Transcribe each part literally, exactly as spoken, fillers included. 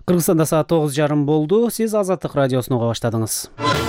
Кыргызстанда саат тогуз жарым болду. Сиз Азаттык радиосун уга баштадыңыз.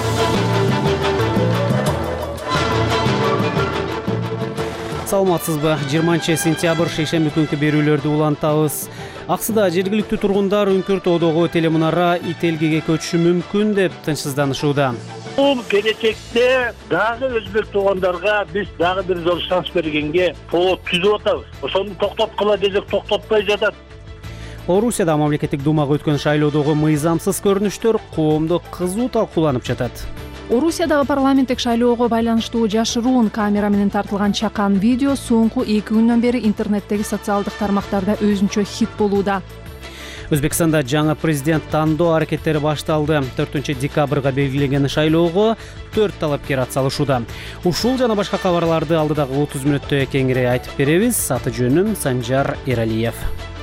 Саламатсызбы? жыйырманчы сентябрь шейшемби күнкү берүүлөрдү улантабыз. Аксыда жергиликтүү тургундар Үңкүр тоодогу телемунара Ителгиге көчүшү мүмкүн деп тынчсызданышууда. Бул келечекте дагы өзбек туугандарга биз дагы бир жол шанс бергенге повод түзүп атабыз. Ошону токтоткула десек токтотпой жатат. Орусияда мамлекеттик думага өткөн шайлоодогу мыйзамсыз көрүнүштөр коомдо кызуу талкууланып жатат. Орусиядагы парламенттик шайлоого байланыштуу жашыруун камера менен тартылган чакан видео соңку эки күндөн бери интернеттеги социалдык тармактарда өзүнчө хит болууда. Өзбекстанда жаңы президент тандоо аракеттери башталды. төртүнчү декабрга белгиленген шайлоого төрт талапкер атсалышууда. Ушул жана башка кабарларды алдыдагы отуз мүнөттө кеңири айтып беребиз. Аты жөнүм Санжар Эралиев.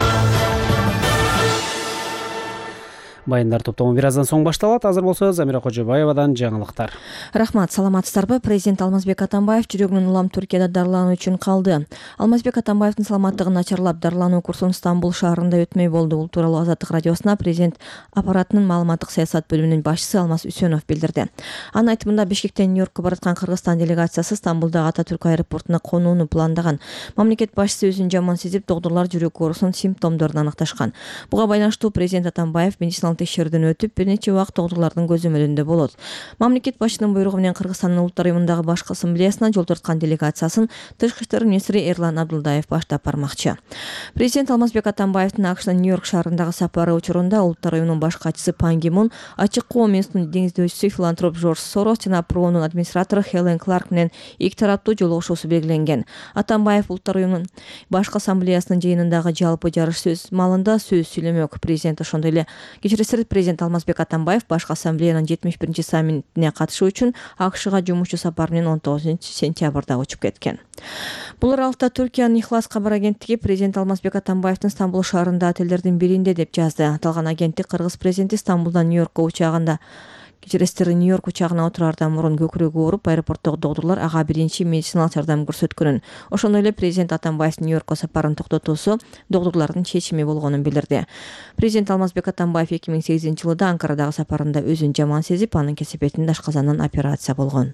Байындар топтому бир аздан соң башталат. Азыр болсо Замира Кожобаевадан жаңылыктар. Рахмат, саламатсыздарбы? Президент Алмазбек Атамбаев жүрөгүнүн улам Түркияда дарылануу үчүн калды. Алмазбек Атамбаевдин саламаттыгын начарлап, дарылануу курсун Стамбул шаарында өтмөй болду. Бул тууралуу Азаттык радиосуна президент аппаратынын маалыматтык саясат бөлүмүнүн башчысы Алмаз Үсөнов билдирди. Анын айтымында Бишкектен Нью-Йоркко бараткан Кыргызстан делегациясы Стамбулдагы Ататүрк аэропортуна конууну пландаган. Мамлекет башчысы өзүн жаман сезип, доктурлар жүрөк оорусунун симптомдорун аныкташкан. Буга байланыштуу президент Атамбаев медициналык текшерүүдөн өтүп, бир нече убакыт доктурлардын көзөмөлүндө болот. Мамлекет башчынын буйругу менен Кыргызстандын улуттар уюмундагы башкы ассамблеясына жол тарткан делегациясын Тышкы иштер министри Эрлан Абдулдаев баштап бармакчы. Президент Алмазбек Атамбаевдин АКШнын Нью-Йорк шаарындагы сапары учурунда улуттар уюмунун баш катчысы Пан Ги Мун, Ачык Коом институтунун деңиздөөчүсү филантроп Жорж Сорос жана Пронун администратору Хелен Кларк менен эки тараптуу жолугушуусу белгиленген. Атамбаев улуттар уюмунун башкы ассамблеясынын жыйынындагы жалпы жарыш сөз маалында сөз сүйлөмөк. Президент ошондой эле кечиресиз президент Алмазбек Атамбаев башкы ассамблеянын жетимиш биринчи саммитине катышуу үчүн АКШга жумушчу сапар менен он тогузунчу сентябрда учуп кеткен. Бул аралыкта Түркиянын Ихлас кабар агенттиги президент Алмазбек Атамбаевдин Стамбул шаарында отелдердин биринде деп жазды. Аталган агенттик Кыргыз президенти Стамбулдан Нью-Йоркко учагында кечиресиз Нью-Йорк учагына отураардан мурун көкүрөгү ооруп, аэропорттогу доктурлар ага биринчи медициналык жардам көрсөткөнүн. Ошондой эле президент Атамбаевдин Нью-Йоркко сапарын токтотуусу доктурлардын чечими болгонун билдирди. Президент Алмазбек Атамбаев эки миң сегизинчи жылда Анкарадагы сапарында өзүн жаман сезип, анын кесепетинде ашказандан операция болгон.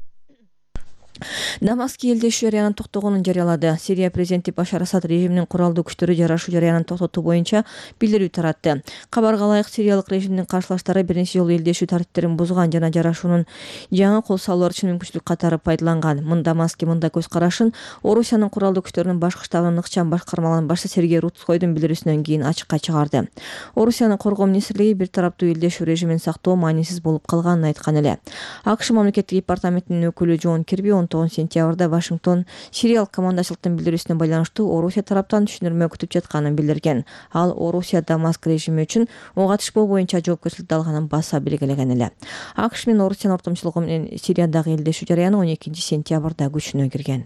Дамаск элдешүү жарыянын токтогонун жарыялады. Сирия президенти Башар Асад режиминин куралдуу күчтөрү жарашуу жарыянын токтотуу боюнча билдирүү таратты. Кабарга ылайык, сириялык режимдин каршылаштары бир нече жолу элдешүү тартиптерин бузган жана жарашуунун жаңы кол салуулар үчүн мүмкүнчүлүк катары пайдаланган. Мын Дамаски мындай көз карашын Орусиянын куралдуу күчтөрүнүн башкы штабынын ыкчам башкармаланын башчысы Сергей Рудскойдун билдирүүсүнөн кийин ачыкка чыгарды. Орусиянын коргоо министрлиги бир тараптуу элдешүү режимин сактоо маанисиз болуп калганын айткан эле. АКШ мамлекеттик департаментинин өкүлү Джон Кирби он тогузунчу сентябрда Вашингтон сириялык командачылыктын билдирүүсүнө байланыштуу Орусия тараптан түшүндүрмө күтүп жатканын билдирген. Ал Орусия Дамаск режими үчүн ого атышпоо боюнча жоопкерчиликти алганын баса белгилеген эле. АКШ менен Орусиянын ортомчулугу менен Сириядагы элдешүү жарыяны он экинчи сентябрда күчүнө кирген.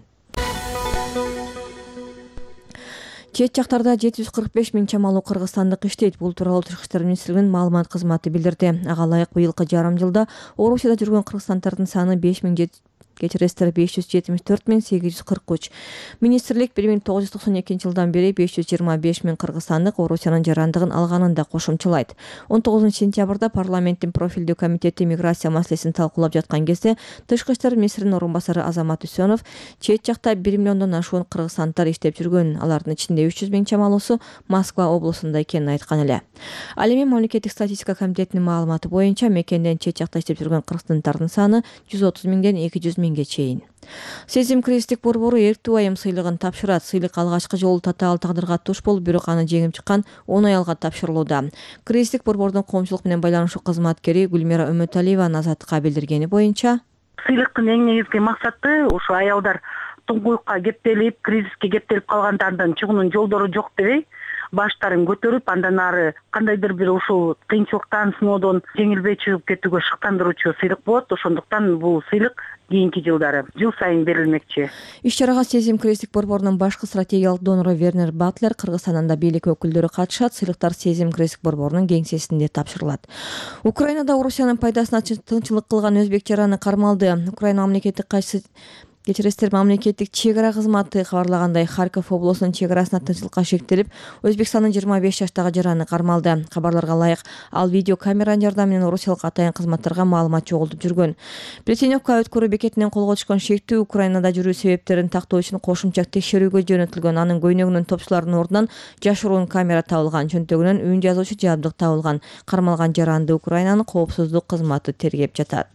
Чет жактарда жети жүз кырк беш миң чамалуу кыргызстандык иштейт. Бул тууралуу Тышкы иштер министрлигинин маалымат кызматы билдирди. Ага ылайык быйылкы жарым жылда Орусияда жүргөн кыргызстандардын саны беш миң кечиресиздер беш жүз жетимиш төрт миң сегиз жүз кырк үч. Министрлик бир миң тогуз жүз токсон экинчи жылдан бери беш жүз жыйырма беш миң кыргызстандык Орусиянын жарандыгын алганын да кошумчалайт. он тогузунчу сентябрда парламенттин профилдүү комитети миграция маселесин талкуулап жаткан кезде Тышкы иштер министринин орун басары Азамат Үсөнов чет жакта бир миллиондон ашуун кыргызстанддар иштеп жүргөн, алардын ичинде үч жүз миң чамалуусу Москва облусунда экенин айткан эле. Ал эми мамлекеттик статистика комитетинин маалыматы боюнча мекенден чет жакта иштеп жүргөн кыргызстандардын саны жүз отуз миңден эки жүз миңге чейин. Сезим кризистик борбору эрктүү айым сыйлыгын тапшырат. Сыйлык алгачкы жолу татаал тагдырга туш болуп, бирок аны жеңип чыккан он аялга тапшырылууда. Кризистик борбордун коомчулук менен байланышуу кызматкери Гүлмира Өмөталиева Азаттыкка билдиргени боюнча, сыйлыктын эң негизги максаты ушу аялдар туңгуюкка кептелип, кризиске кептелип калгандардын чыгуунун жолдору жок дебей, баштарын көтөрүп, андан ары кандайдыр бир ушул кыйынчылыктан, сыноодон жеңилбей чыгып кетүүгө шыктандыруучу сыйлык болот. Ошондуктан бул сыйлык кийинки жылдары жыл сайын берилмекчи. Иш-чарага Сезим кризистик борборунун башкы стратегиялык донору Вернер Батлер, Кыргызстанда бийлик өкүлдөрү катышат. Сыйлыктар Сезим кризистик борборунун кеңсесинде тапшырылат. Украинада Орусиянын пайдасына тынчылык кылган өзбек жараны кармалды. Украина мамлекеттик катчысы Кечиресиздер, мамлекеттик чек ара кызматы кабарлагандай, Харьков облусунун чек арасына тынчсыздыкка шектелип, Өзбекстандын жыйырма беш жаштагы жараны кармалды. Кабарларга ылайык, ал видео камеранын жардамы менен Орусиялык атайын кызматтарга маалымат чогултуп жүргөн. Плетеневка өткөрүү бекетинен колго түшкөн шектүү Украинада жүрүү себептерин тактоо үчүн кошумча текшерүүгө жөнөтүлгөн. Анын көйнөгүнүн топчуларынын ордунан жашыруун камера табылган, чөнтөгүнөн үн жазуучу жабдык табылган. Кармалган жаранды Украинанын коопсуздук кызматы тергеп жатат.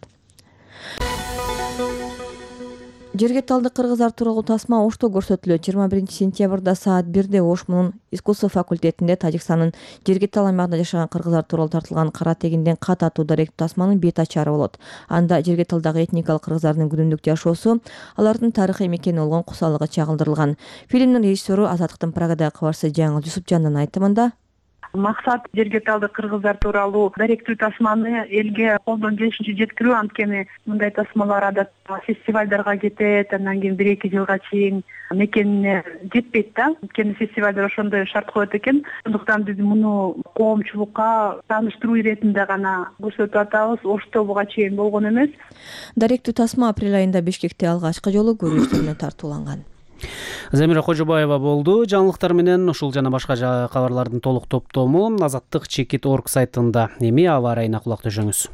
Жерге талдык кыргыздар тууралуу тасма Ошто көрсөтүлөт. жыйырма биринчи сентябрда саат бирде Ош мунун искусство факультетинде Тажикстандын Жергетал аймагында жашаган кыргыздар тууралуу тартылган кара тегинден кат атуу даректүү тасманын бет ачары болот. Анда Жергеталдагы этникалык кыргыздардын күнүмдүк жашоосу, алардын тарыхый мекени болгон Кусалыгы чагылдырылган. Фильмдин режиссеру Азаттыктын Прагадагы кабарчысы Жаңыл Жусупжандын айтымында, максат Жергеталды кыргыздар тууралуу даректүү тасманы элге колдон келишинче жеткирүү. Анткени мындай тасмалар адатта фестивалдарга кетет, андан кийин бир эки жылга чейин мекенине жетпейт да. Анткени фестивалдар ошондой шарт коет экен. Ошондуктан биз муну коомчулукка тааныштыруу иретинде гана көрсөтүп атабыз. Ошто буга чейин болгон эмес. Даректүү тасма апрель айында Бишкекте алгачкы жолу көрүүчүлөрүнө тартууланган. Замира Кожобаева болду. Жаңылыктар менен ушул жана башка кабарлардын толук топтому Азаттык чекит точка орг сайтында. Эми аба ырайына кулак төшөңүз.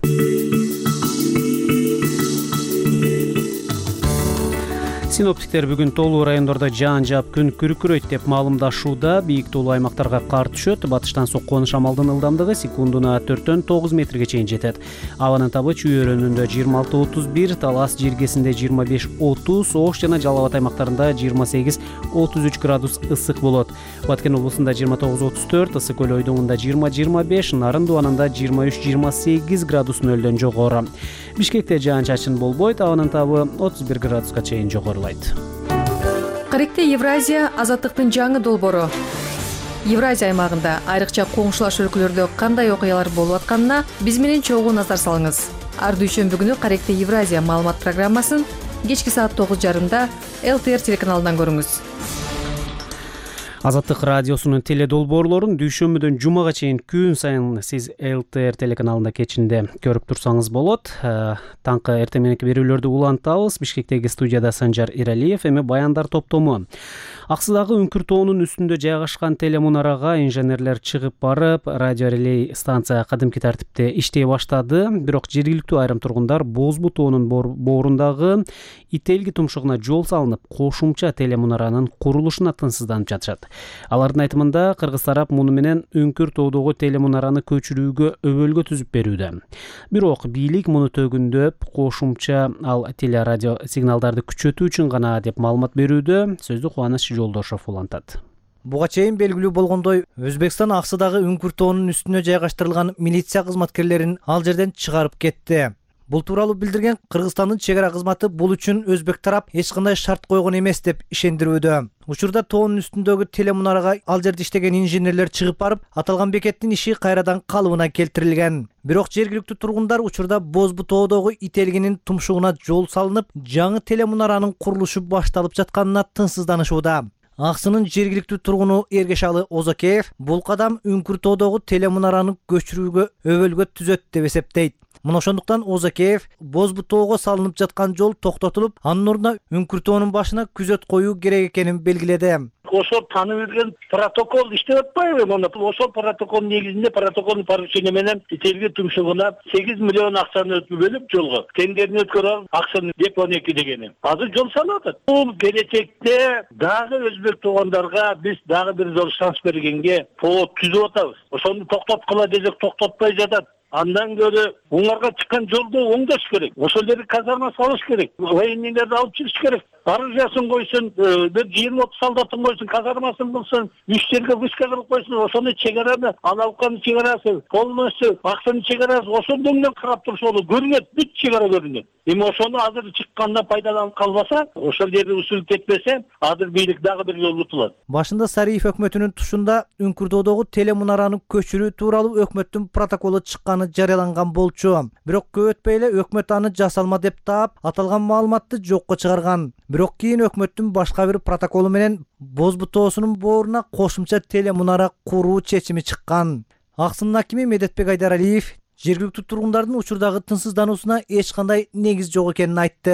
Синоптиктер бүгүн толуу райондордо жаан жаап күн күркүрөйт деп маалымдашууда. Бийик толуу аймактарга кар түшөт. Батыштан соккон шамалдын ылдамдыгы секундуна төрттөн тогуз метрге чейин жетет. Абанын табы Чүй өрөөнүндө жыйырма алты отуз бир, Талас жиргесинде жыйырма беш отуз, Ош жана Жалал Абад аймактарында жыйырма сегиз отуз үч градус ысык болот. Баткен облусунда жыйырма тогуз отуз төрт, Ысык көл ойдуңунда жыйырма жыйырма беш, Нарын Дуанында жыйырма үч жыйырма сегиз градус нөлдөн жогору. Бишкекте жаан-чачын болбойт, абанын табы отуз бир градуска чейин жогорулайт. Каректе Евразия Азаттыктын жаңы долбоору. Евразия аймагында айрыкча коңшулаш өлкөлөрдө кандай окуялар болуп атканына биз менен чогуу назар салыңыз. Ар дүйшөмбү күнү Каректе Евразия маалымат программасын кечки саат тогуз жарымда эл тэ эр телеканалынан көрүңүз. Азаттык радиосунун теледолбоорлорун дүйшөмбүдөн жумага чейин күн сайын сиз эл тэ эр телеканалында кечинде көрүп турсаңыз болот. Таңкы эртең мененки берүүлөрдү улантабыз. Бишкектеги студияда Санжар Иралиев, эми баяндар топтому. Аксыдагы үңкүр тоонун үстүндө жайгашкан телемунарага инженерлер чыгып барып, радио релей станция кадимки тартипте иштей баштады. Бирок жергиликтүү айрым тургундар Бозбу тоонун боорундагы Ителги тумшугуна жол салынып, кошумча телемунаранын курулушуна тынчсызданып жатышат. Алардын айтымында кыргыз тарап муну менен үңкүр тоодогу телемунараны көчүрүүгө өбөлгө түзүп берүүдө. Бирок бийлик муну төгүндөп, кошумча ал телерадио сигналдарды күчөтүү үчүн гана деп маалымат берүүдө. Сөздү Кубаныч Жолдошов улантат. Буга чейин белгилүү болгондой, Өзбекстан аксыдагы үңкүр тоонун үстүнө жайгаштырылган милиция кызматкерлерин ал жерден чыгарып кетти. Бул тууралуу билдирген Кыргызстандын чек ара кызматы бул үчүн өзбек тарап эч кандай шарт койгон эмес деп ишендирүүдө. Учурда тоонун үстүндөгү телемунарага ал жерде иштеген инженерлер чыгып барып, аталган бекеттин иши кайрадан калыбына келтирилген. Бирок жергиликтүү тургундар учурда Бозбу тоодогу Ителгинин тумшугуна жол салынып, жаңы телемунаранын курулушу башталып жатканына тынчсызданышууда. Аксынын жергиликтүү тургуну Эргешалы Озокеев бул кадам үңкүр тоодогу телемунараны көчүрүүгө өбөлгө түзөт деп эсептейт. Мына ошондуктан Озокеев Бозбу тоого салынып жаткан жол токтотулуп, анын ордуна үңкүр тоонун башына күзөт коюу керек экенин белгиледи. Ошол танып берген протокол иштеп атпайбы? Мына ошол протоколдун негизинде протоколдун поручение менен Ителги тумшугуна сегиз миллион акчаны бөлүп жолго тендерин өткөрүп, акчаны деп он эки дегени. Азыр жол салып атат. Бул келечекте дагы өзбек туугандарга биз дагы бир жол шанс бергенге повод түзүп атабыз. Ошону токтоткула десек токтотпой жатат. Андан көрө оңарга чыккан жолду оңдош керек. Ошол жерде казарма салыш керек. Военныйлерди алып жүрүш керек. Оружиясын койсун, бир жыйырма отуз солдатын койсун, казармасын кылсын, үч жерге вышка кылып койсун, ошону чек араны, Аналканын чек арасы, полностью Аксынын чек арасы ошондо менен карап турса болот. Көрүнөт, бүт чек ара көрүнөт. Эми ошону азыр чыкканда пайдаланып калбаса, ошол жерде усул кетпесе, азыр бийлик дагы бир жолу утулат. Башында Сариев өкмөтүнүн тушунда үңкүр тоодогу телемунараны көчүрүү тууралуу өкмөттүн протоколу чыкканы жарыяланган болчу. Бирок көп өтпөй эле өкмөт аны жасалма деп таап, аталган маалыматты жокко чыгарган. Бирок кийин өкмөттүн башка бир протоколу менен Бозбу тоосунун бооруна кошумча телемунара куруу чечими чыккан. Аксынын акими Медетбек Айдаралиев жергиликтүү тургундардын учурдагы тынчсыздануусуна эч кандай негиз жок экенин айтты.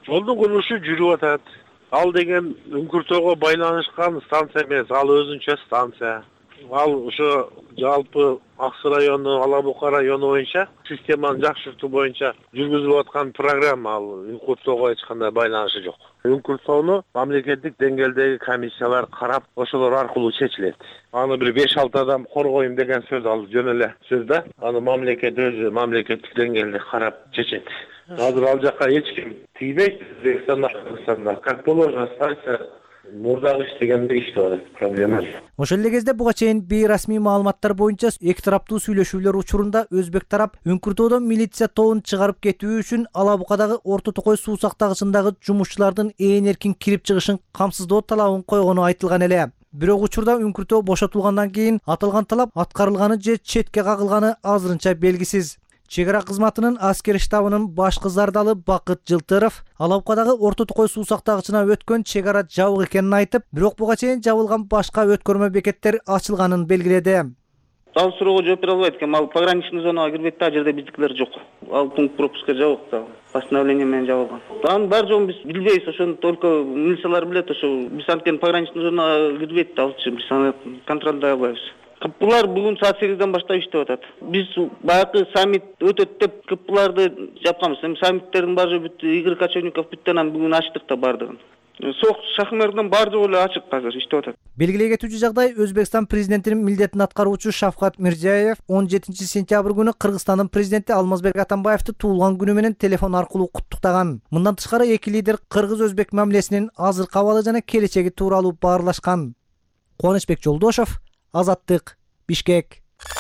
Жолдун курулушу жүрүп атат. Ал деген Үңкүртөөгө байланышкан станция эмес, ал өзүнчө станция. Ал ошо жалпы Аксы району, Ала Бука району боюнча системаны жакшыртуу боюнча жүргүзүлүп аткан программа. Ал Үңкүртөөгө эч кандай байланышы жок. Үңкүртөөнү мамлекеттик деңгээлдеги комиссиялар карап, ошолор аркылуу чечилет. Аны бир беш алты адам коргойм деген сөз ал жөн эле сөз да. Аны мамлекет өзү мамлекеттик деңгээлде карап чечет. Азыр ал жака эч ким тийбейт. Өзбекстанда, Кыргызстанда как положено станция мурдагы иштегенде иштеп атат. Проблема жок. Ошол эле кезде буга чейин бейрасмий маалыматтар боюнча эки тараптуу сүйлөшүүлөр учурунда өзбек тарап Үңкүртөөдөн милиция тобун чыгарып кетүү үчүн Ала Букадагы Орто Токой суу сактагычындагы жумушчулардын ээн эркин кирип чыгышын камсыздоо талабын койгону айтылган эле. Бирок учурда Үңкүртөө бошотулгандан кийин аталган талап аткарылганы же четке кагылганы азырынча белгисиз. Чек ара кызматынын аскер штабынын башкы зардалы Бакыт Жылтыров Ала Букадагы Орто Токой суу сактагычына өткөн чек ара жабык экенин айтып, бирок буга чейин жабылган башка өткөрмө бекеттер ачылганын белгиледи. Ал суроого жооп бере албайт экенмин. Ал пограничный зонага кирбейт да, жерде биздикилер жок. Ал пункт пропуска жабык да. Постановление менен жабылган. Анын бар жолун биз билбейбиз, ошону только милициялар билет. Ошо биз анткени пограничный зонага кирбейт да, алчы биз аны контролдой албайбыз. Кыппылар бүгүн саат сегизден баштап иштеп атат. Биз баягы саммит өтөт деп кыппыларды жапканбыз. Эми саммиттердин баары бүт Игорь Кочевников бүттү, анан бүгүн ачтык да бардыгын. Сок шахмердин баары жогу эле ачык азыр иштеп атат. Белгилей кетүүчү жагдай, Өзбекстан президентинин милдетин аткаруучу Шавкат Мирзиёев он жетинчи сентябрь күнү Кыргызстандын президенти Алмазбек Атамбаевди туулган күнү менен телефон аркылуу куттуктаган. Мындан тышкары эки лидер кыргыз-өзбек мамилесинин азыркы абалы жана келечеги тууралуу баарлашкан. Кубанычбек Жолдошов, Азаттык, Бишкек.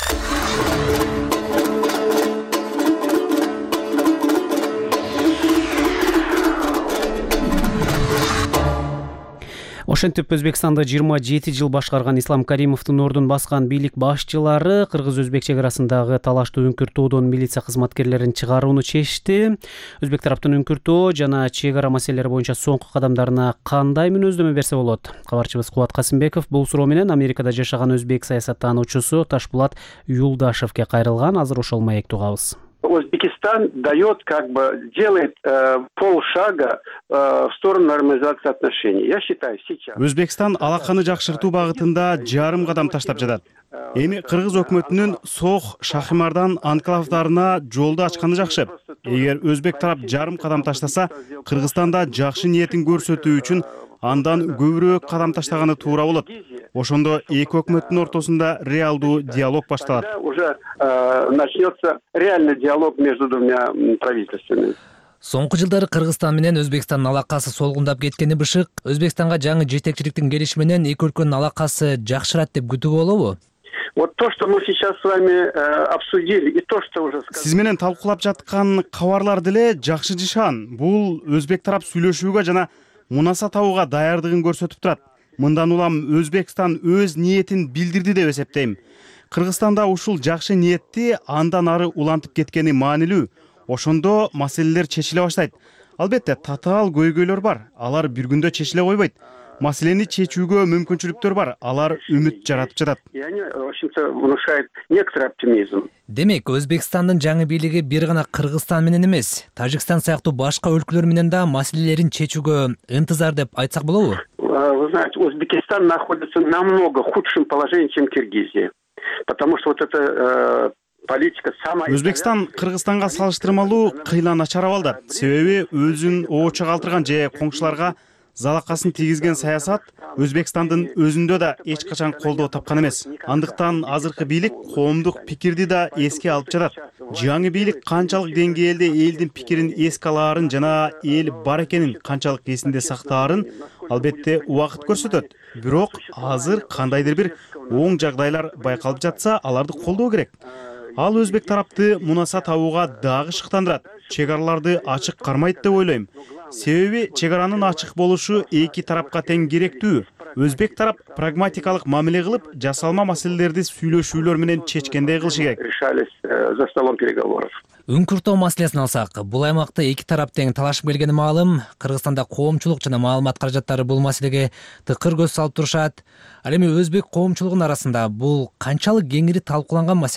Ошентип Өзбекстанды жыйырма жети жыл башкарган Ислам Каримовдун ордун баскан бийлик башчылары кыргыз-өзбек чек арасындагы талаштуу Үңкүртөөдөн милиция кызматкерлерин чыгарууну чечти. Өзбек тараптын Үңкүртөө жана чек ара маселелери боюнча соңку кадамдарына кандай мүнөздөмө берсе болот? Кабарчыбыз Кубат Касымбеков бул суроо менен Америкада жашаган өзбек саясаттануучусу Ташпулат Юлдашевке кайрылган. Азыр ошол маекти угабыз. Узбекистан дает, как бы делает э, полшага э, в сторону нормализации отношений. Я считаю, сейчас. Өзбекстан алаканы жакшыртуу багытында жарым кадам таштап жатат. Эми кыргыз өкмөтүнүн Сох, Шахимардан анклавдарына жолду ачканы жакшы. Эгер өзбек тарап жарым кадам таштаса, Кыргызстанда жакшы ниетин көрсөтүү үчүн андан көбүрөөк кадам таштаганы туура болот. Ошондо эки өкмөттүн ортосунда реалдуу диалог башталат. Уже э, начнется реальный диалог между двумя правительствами. Соңку жылдары Кыргызстан менен Өзбекстандын алакасы солгундап кеткени бышык. Өзбекстанга жаңы жетекчиликтин келиши менен эки өлкөнүн алакасы жакшырат деп күтүүгө болобу? Вот то, что мы сейчас с вами э, обсудили, и то, что уже сказали. Сиз менен талкуулап жаткан кабарлар деле жакшы жишан. Бул өзбек тарап сүйлөшүүгө жана мунаса табууга даярдыгын көрсөтүп турат. Мындан улам Өзбекстан өз ниетин билдирди деп эсептейм. Кыргызстанда ушул жакшы ниетти андан ары улантып кеткени маанилүү. Ошондо маселелер чечиле баштайт. Албетте, татаал көйгөйлөр бар. Алар бир күндө чечиле койбойт. Маселени чечүүгө мүмкүнчүлүктөр бар. Алар үмүт жаратып жатат. И они, в общем-то, внушают некоторый оптимизм. Демек, Өзбекстандын жаңы бийлиги бир гана Кыргызстан менен эмес, Тажикстан сыяктуу башка өлкөлөр менен да маселелерин чечүүгө ынтызар деп айтсак болобу? Вы знаете, Узбекистан находится в намного худшем положении, чем Киргизия. Потому что вот это э, политика самая... Өзбекстан Кыргызстанга салыштырмалуу кыйла начар абалда. Себеби өзүн ооча калтырган же коңшуларга залакасын тийгизген саясат Өзбекстандын өзүндө да эч качан колдоо тапкан эмес. Андыктан азыркы бийлик коомдук пикирди да эске алып жатат. Жаңы бийлик канчалык деңгээлде элдин пикирин эске алаарын жана эл бар экенин канчалык эсинде сактаарын албетте убакыт көрсөтөт. Бирок азыр кандайдыр бир оң жагдайлар байкалып жатса, аларды колдоо керек. Ал өзбек тарапты мунаса табууга дагы шыктандырат. Чек араларды ачык кармайт деп ойлойм. Себеби чек аранын ачык болушу эки тарапка тең керектүү. Өзбек тарап прагматикалык мамиле кылып, жасалма маселелерди сүйлөшүүлөр менен чечкендей кылышы керек. Решались за столом переговоров. Үңкүртөө маселесин алсак, бул аймакта эки тарап тең талашып келгени маалым. Кыргызстанда коомчулук жана маалымат каражаттары бул маселеге тыкыр көз салып турушат. Ал эми өзбек коомчулугунун арасында бул канчалык кеңири талкууланган маселе?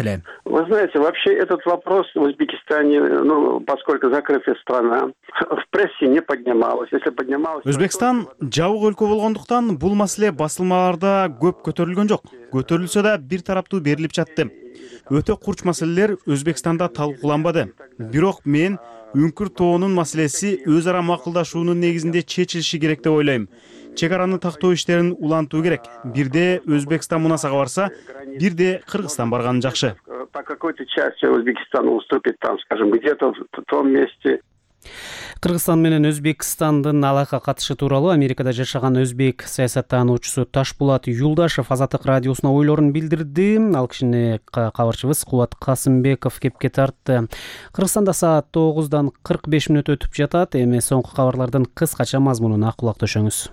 Вы знаете, вообще этот вопрос в Узбекистане, ну, поскольку закрытая страна, в прессе не поднималось. Если поднималось... Өзбекстан жабык өлкө болгондуктан бул маселе басылмаларда көп көтөрүлгөн жок. Көтөрүлсө да бир тараптуу берилип жатты. Өтө курч маселелер Өзбекстанда талкууланбады. Бирок мен үңкүр тоонун маселеси өз ара макулдашуунун негизинде чечилиши керек деп ойлойм. Чек араны тактоо иштерин улантуу керек. Бирде Өзбекстан мунасага барса, бирде Кыргызстан барганы жакшы. По какой-то части Узбекистана уступит там, скажем, где-то в том месте. Кыргызстан менен Өзбекстандын алака катышы тууралуу Америкада жашаган өзбек саясаттануучусу Ташпулат Юлдашев Азаттык радиосуна ойлорун билдирди. Ал кишини кабарчыбыз Кубат Касымбеков кепке тартты. Кыргызстанда саат тогуздан кырк беш мүнөт өтүп жатат. Эми соңку кабарлардын кыскача мазмунуна кулак төшөңүз.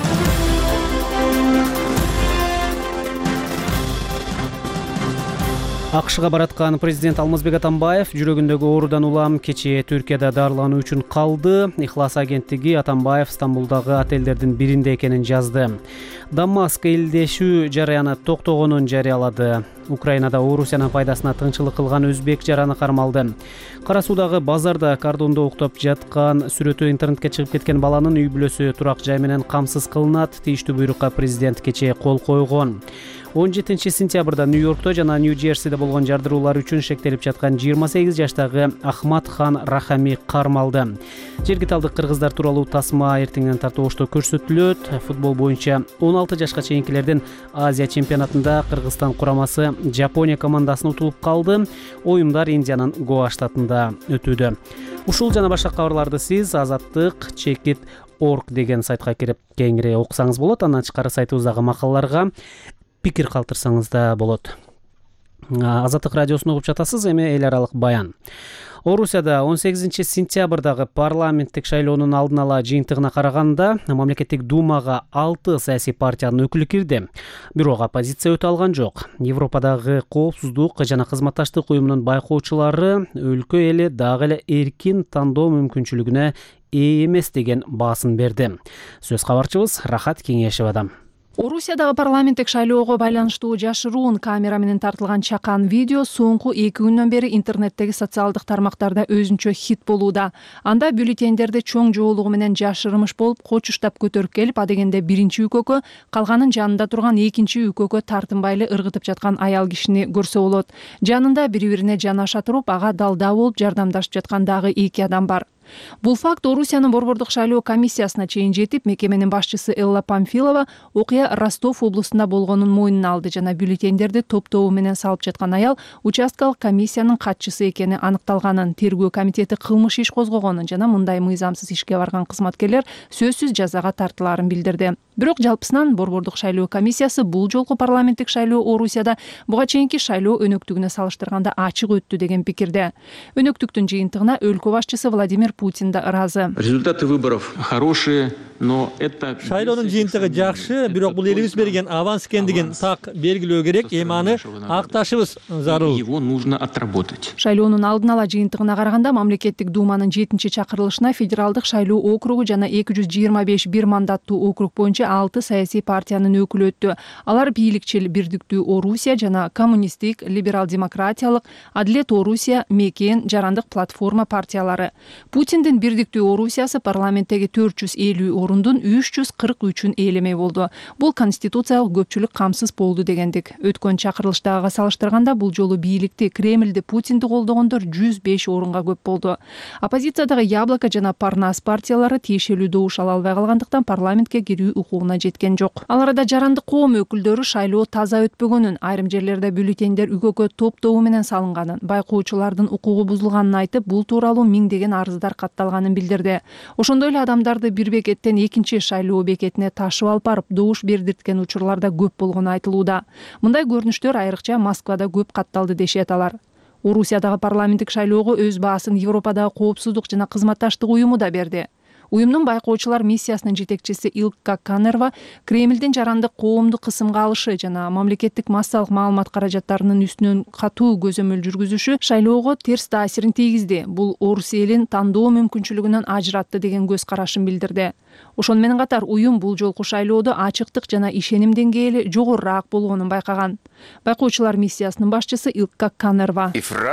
АКШга бараткан президент Алмазбек Атамбаев жүрөгүндөгү оорудан улам кечээ Түркияда дарылануу үчүн калды. Ихлас агенттиги Атамбаев Стамбулдагы отелдердин биринде экенин жазды. Дамаск элдешүү жарыяны токтогонун жарыялады. Украинада Орусиянын пайдасына тынчылык кылган өзбек жараны кармалды. Кара Суудагы базарда кордондо уктап жаткан сүрөтү интернетке чыгып кеткен баланын үй бүлөсү турак жай менен камсыз кылынат. Тийиштүү буйрукка президент кечээ кол койгон. он жетинчи сентябрда Нью-Йоркто жана Нью-Джерсиде болгон жардыруулар үчүн шектелип жаткан жыйырма сегиз жаштагы Ахмат хан Рахами кармалды. Жергиталдык кыргыздар тууралуу тасма эртеңден тартып ошто көрсөтүлөт. Футбол боюнча он алты жашка чейинкилердин Азия чемпионатында Кыргызстан курамасы Жапония командасын утулуп калды. Оюндар Индиянын Гоа штатында өтүүдө. Ушул жана башка кабарларды сиз азаттык чекит орг деген сайтка кирип кеңири окусаңыз болот. Андан тышкары сайтыбыздагы макалаларга пикир калтырсаңыз да болот. Азаттык радиосун угуп жатасыз. Эми эл аралык баян. Орусияда он сегизинчи сентябрдагы парламенттик шайлоонун алдын ала жыйынтыгына караганда мамлекеттик думага алты саясий партиянын өкүлү кирди. Бирок оппозиция өтө алган жок. Европадагы коопсуздук жана кызматташтык уюмунун байкоочулары өлкө эли дагы эле эркин тандоо мүмкүнчүлүгүнө ээ эмес деген баасын берди. Сөз кабарчыбыз Рахат Кеңешевадан. Орусиядагы парламенттик шайлоого байланыштуу жашыруун камера менен тартылган чакан видео соңку эки күндөн бери интернеттеги социалдык тармактарда өзүнчө хит болууда. Анда бюллетендерди чоң жоолугу менен жашырмыш болуп, кочуштап көтөрүп келип, адегенде биринчи үкөкө, калганын жанында турган экинчи үкөкө тартынбайлы ыргытып жаткан аял кишини көрсө болот. Жанында бири-бирине жанаша туруп, ага далда болуп жардамдашып жаткан дагы эки адам бар. Бул факт Орусиянын борбордук шайлоо комиссиясына чейин жетип, мекеменин башчысы Элла Памфилова окуя Ростов облусунда болгонун мойнуна алды жана бюллетендерди топ-тобу менен салып жаткан аял участкалык комиссиянын катчысы экени аныкталганын, тергөө комитети кылмыш иш козгогонун жана мындай мыйзамсыз ишке барган кызматкерлер сөзсүз жазага тартылаарын билдирди. Бирок жалпысынан борбордук шайлоо комиссиясы бул жолку парламенттик шайлоо Орусияда буга чейинки шайлоо өнөктүгүнө салыштырганда ачык өттү деген пикирде. Өнөктүктүн жыйынтыгына өлкө башчысы Владимир Путин да ыраазы. Результаты выборов хорошие, но это... Шайлоонун жыйынтыгы жакшы, бирок бул элибиз берген аванс экендигин так белгилөө керек, эми аны акташыбыз зарыл. Его нужно отработать. Шайлоонун алдын ала жыйынтыгына караганда мамлекеттик думанын жетинчи чакырылышына федералдык шайлоо округу жана эки жүз жыйырма беш бир мандаттуу округ боюнча алты саясий партиянын өкүлү өттү. Алар бийликчил Бирдиктүү Орусия жана коммунисттик, либерал-демократиялык, Адилет Орусия, Мекен, Жарандык платформа партиялары. Путиндин Бирдиктүү Орусиясы парламенттеги төрт жүз элүү орундун үч жүз кырк үчүн ээлемей болду. Бул конституциялык көпчүлүк камсыз болду дегендик. Өткөн чакырылыштагыга салыштырганда бул жолу бийликти Кремльди Путинди колдогондор жүз беш орунга көп болду. Оппозициядагы Яблоко жана Парнас партиялары тиешелүү добуш ала албай калгандыктан парламентке кирүү укугуна жеткен жок. Ал арада Жарандык коом өкүлдөрү шайлоо таза өтпөгөнүн, айрым жерлерде бюллетендер үкөккө топ-тобу менен салынганын, байкоочулардын укугу бузулганын айтып, бул тууралуу миңдеген арыздар катталганын билдирди. Ошондой эле адамдарды бир бекеттен экинчи шайлоо бекетине ташып алып барып добуш бердирткен учурларда көп болгону айтылууда. Мындай көрүнүштөр айрыкча Москвада көп катталды дешет алар. Орусиядагы парламенттик шайлоого өз баасын Европадагы коопсуздук жана кызматташтык уюму да берди. Уюмдун байкоочулар миссиясынын жетекчиси Илкка Канерва Кремлдин жарандык коомду кысымга алышы жана мамлекеттик массалык маалымат каражаттарынын үстүнөн катуу көзөмөл жүргүзүшү шайлоого терс таасирин тийгизди. Бул орус элин тандоо мүмкүнчүлүгүнөн ажыратты деген көз карашын билдирди. Ошону менен катар уюм бул жолку шайлоодо ачыктык жана ишеним деңгээли жогорураак болгонун байкаган. Байкоочулар миссиясынын башчысы Илкка Канерва: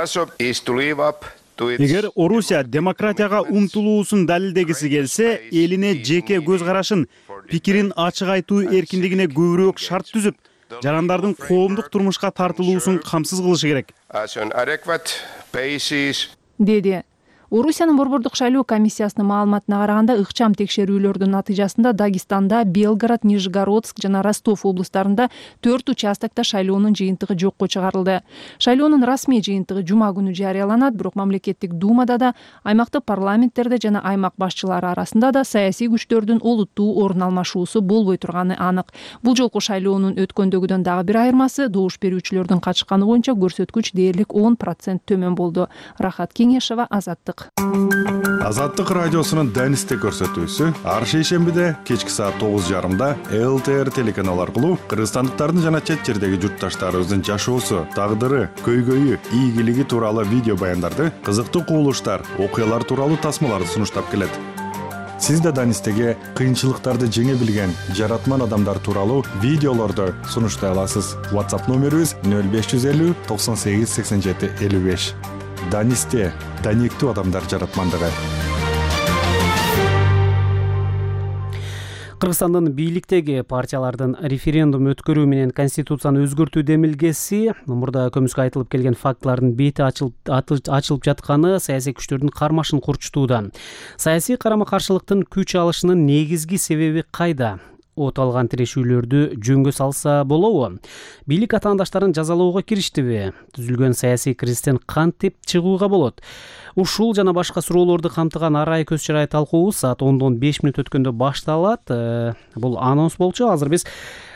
Эгер Орусия демократияга умтулуусун далилдегиси келсе, элине жеке көз карашын, пикирин ачык айтуу эркиндигине көбүрөөк шарт түзүп, жарандардын коомдук турмушка тартылуусун камсыз кылышы керек, деди. Орусиянын борбордук шайлоо комиссиясынын маалыматына караганда, ыкчам текшерүүлөрдүн натыйжасында Дагестанда, Белгород, Нижегородск жана Ростов облустарында төрт участокто шайлоонун жыйынтыгы жокко чыгарылды. Шайлоонун расмий жыйынтыгы жума күнү жарыяланат, бирок мамлекеттик думада да, аймактык парламенттерде жана аймак башчылары арасында да саясий күчтөрдүн олуттуу орун алмашуусу болбой турганы анык. Бул жолку шайлоонун өткөндөгүдөн дагы бир айырмасы, добуш берүүчүлөрдүн качканы боюнча көрсөткүч дээрлик он процент төмөн болду. Рахат Кеңешова, Азаттык. Азаттык радиосунун Данисте көрсөтүүсү ар шейшембиде кечки саат тогуз жарымда эл тэ эр телеканалы аркылуу кыргызстандыктардын жана чет жердеги журтташтарыбыздын жашоосу, тагдыры, көйгөйү, ийгилиги тууралуу видео баяндарды, кызыктуу кубулуштар, окуялар тууралуу тасмаларды сунуштап келет. Сиз да Данистеге кыйынчылыктарды жеңе билген жаратман адамдар тууралуу видеолорду сунуштай аласыз. WhatsApp номерибиз нөл беш жүз элүү токсон сегиз сексен жети элүү беш. Данисте, даниктүү адамдар жаратмандыгы. Кыргызстандын бийликтеги партиялардын референдум өткөрүү менен конституцияны өзгөртүү демилгеси, мурда көмүскө айтылып келген фактылардын бети ачылып, ачылып жатканы саясий күчтөрдүн кармашын курчутууда. Саясий карама-каршылыктын күч алышынын негизги себеби кайда? От алган тирешүүлөрдү жөнгө салса болобу? Бийлик атаандаштарын жазалоого кириштиби? Түзүлгөн саясий кризистен кантип чыгууга болот? Ушул жана башка суроолорду камтыган арай көз чырай талкуубуз саат ондон беш мүнөт өткөндө башталат. Бул анонс болчу. Азыр биз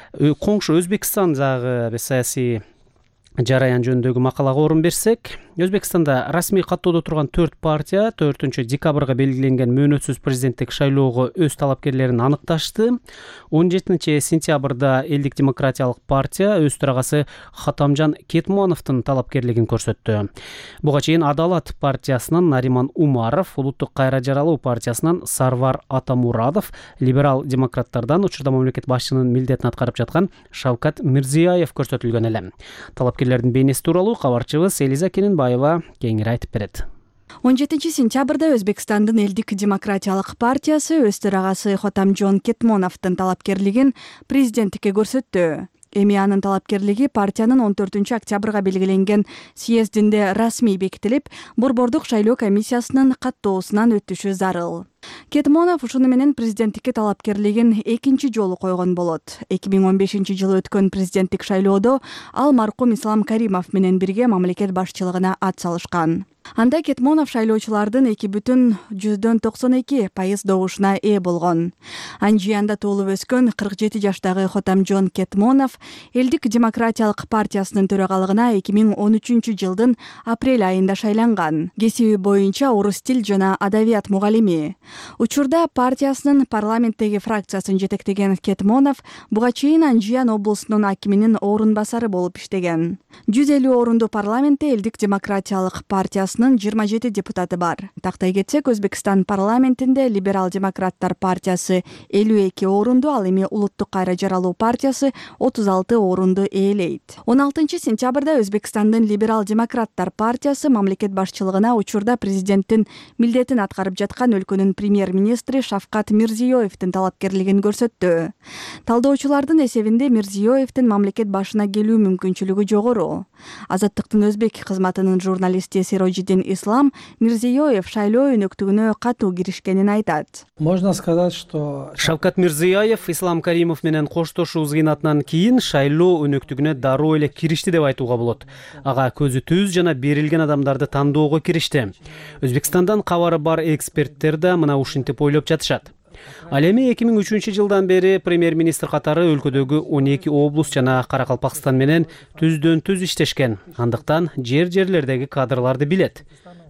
коңшу Өзбекстан жагы саясий жараян жөнүндөгү макалага орун берсек, Өзбекстанда расмий каттоодо турган төрт партия төртүнчү декабрга белгиленген мөөнөтсүз президенттик шайлоого өз талапкерлерин аныкташты. он жетинчи сентябрда Элдик демократиялык партия өз төрагасы Хатамжан Кетмоновдун талапкерлигин көрсөттү. Буга чейин Адалат партиясынан Нариман Умаров, Улуттук кайра жаралуу партиясынан Сарвар Атамурадов, либерал демократтардан учурда мамлекет башчынын милдетин аткарып жаткан Шавкат Мирзиёев көрсөтүлгөн эле. Талапкерлердин бейнеси тууралуу кабарчыбыз Элиза Кененбаева кеңири айтып берет. он жетинчи сентябрда Өзбекстандын Элдик демократиялык партиясы өз төрагасы Хотамжон Кетмоновдун талапкерлигин президенттикке көрсөттү. Эми анын талапкерлиги партиянын он төртүнчү октябрга белгиленген съездинде расмий бекитилип, борбордук шайлоо комиссиясынын каттоосунан өтүшү зарыл. Кетмонов ушуну менен президенттикке талапкерлигин экинчи жолу койгон болот. эки миң он бешинчи жылы өткөн президенттик шайлоодо ал маркум Ислам Каримов менен бирге мамлекет башчылыгына ат салышкан. Анда Кетмонов шайлоочулардын эки бүтүн жүздөн токсон эки пайыз добушуна ээ болгон. Анжиянда туулуп өскөн кырк жети жаштагы Хотамжон Кетмонов Элдик демократиялык партиясынын төрагалыгына эки миң он үчүнчү жылдын апрель айында шайланган. Кесиби боюнча орус тил жана адабият мугалими. Учурда партиясынын парламенттеги фракциясын жетектеген Кетмонов буга чейин Анжиян облусунун акиминин орун басары болуп иштеген. жүз элүү орунду парламентте Элдик демократиялык партиясынын жыйырма жети депутаты бар. Тактай кетсек, Өзбекстан парламентинде либерал демократтар партиясы элүү эки орунду, ал эми Улуттук кайра жаралуу партиясы отуз алты орунду ээлейт. он алтынчы сентябрда Өзбекстандын либерал демократтар партиясы мамлекет башчылыгына учурда президенттин милдетин аткарып жаткан өлкөнүн премьер-министри Шавкат Мирзиёевдин талапкерлигин көрсөттү. Талдоочулардын эсебинде Мирзиёевдин мамлекет башына келүү мүмкүнчүлүгү жогору. Азаттыктын өзбек кызматынын журналисти Сирожиддин Ислам Мирзиёев шайлоо өнөктүгүнө катуу киришкенин айтат. Можно сказать, что Шавкат Мирзиёев Ислам Каримов менен коштошуу зыйнатынан кийин шайлоо өнөктүгүнө дароо эле киришти деп айтууга болот. Ага көзү түз жана берилген адамдарды тандоого киришти. Өзбекстандан кабары бар эксперттер да мына ушинтип ойлоп жатышат. Ал эми эки миң үчүнчү жылдан бери премьер-министр катары өлкөдөгү он эки облус жана Каракалпакстан менен түздөн түз иштешкен. Андыктан жер жерлердеги кадрларды билет.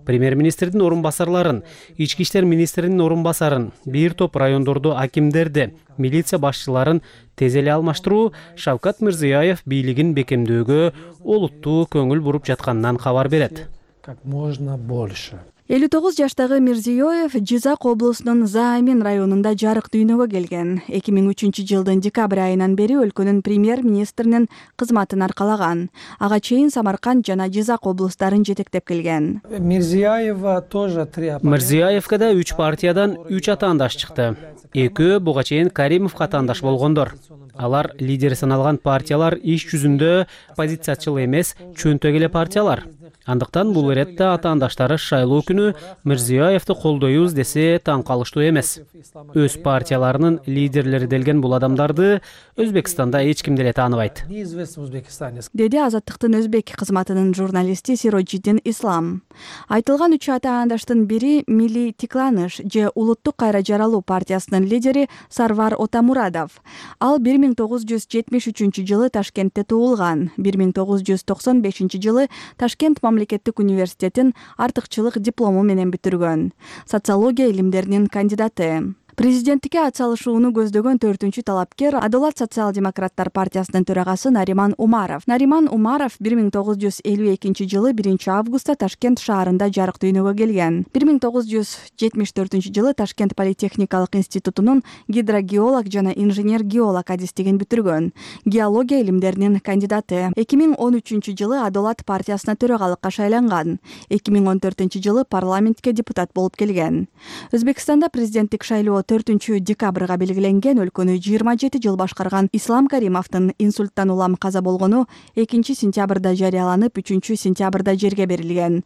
премьер министрдин орун басарларын, ички иштер министринин орун басарын, бир топ райондорду акимдерди, милиция башчыларын тез эле алмаштыруу Шавкат Мирзиёев бийлигин бекемдөөгө олуттуу көңүл буруп жатканынан кабар берет. Как можно больше. элүү тогуз жаштагы Мирзиёев Жизак облусунун Заамин районунда жарык дүйнөгө келген. эки миң үчүнчү жылдын декабрь айынан бери өлкөнүн премьер-министринин кызматын аркалаган. Ага чейин Самарканд жана Жизак облустарын жетектеп келген. Мирзиёева тоже три. Мирзиёевке да үч партиядан үч атаандаш чыкты. Экөө буга чейин Каримовго атаандаш болгондор. Алар лидери саналган партиялар иш жүзүндө позициячыл эмес, чөнтөк эле партиялар. Андыктан бул иретте атаандаштары шайлоо күнү Мирзиёевди колдойбуз десе таң калыштуу эмес. Өз партияларынын лидерлери делген бул адамдарды Өзбекстанда эч ким деле тааныбайт. Деди Азаттыктын Өзбек кызматынын журналисти Сироджиддин Ислам. Айтылган үч атаандаштын бири Милли Тикланыш же Улуттук кайра жаралуу партиясынын лидери Сарвар Отамурадов. Ал бир миң тогуз жүз жетимиш үчүнчү жылы Ташкентте туулган. бир миң тогуз жүз токсон бешинчи жылы Ташкент мамлекеттик университетин артыкчылык диплому менен бүтүргөн. Социология илимдеринин кандидаты. Президенттикке атсалышууну көздөгөн төртүнчү талапкер Адолат социал-демократтар партиясынын төрагасы Нариман Умаров. Нариман Умаров бир миң тогуз жүз элүү экинчи жылы биринчи августта Ташкент шаарында жарык дүйнөгө келген. бир миң тогуз жүз жетимиш төртүнчү жылы Ташкент политехникалык институтунун гидрогеолог жана инженер-геолог адистигин бүтүргөн. Геология илимдеринин кандидаты. эки миң он үчүнчү жылы Адолат партиясына төрагалыкка шайланган. эки миң он төртүнчү жылы парламентке депутат болуп келген. Өзбекстанда президенттик шайлоо төртүнчү декабрга белгиленген. Өлкөнү жыйырма жети жыл башкарган Ислам Каримовдун инсульттан улам каза болгону экинчи сентябрда жарыяланып, үчүнчү сентябрда жерге берилген.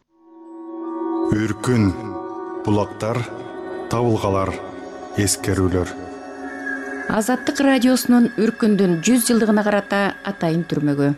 Үркүн, булактар, табылгалар, эскерүүлөр. Азаттык радиосунун Үркүндүн жүз жылдыгына карата атайын түрмөгү.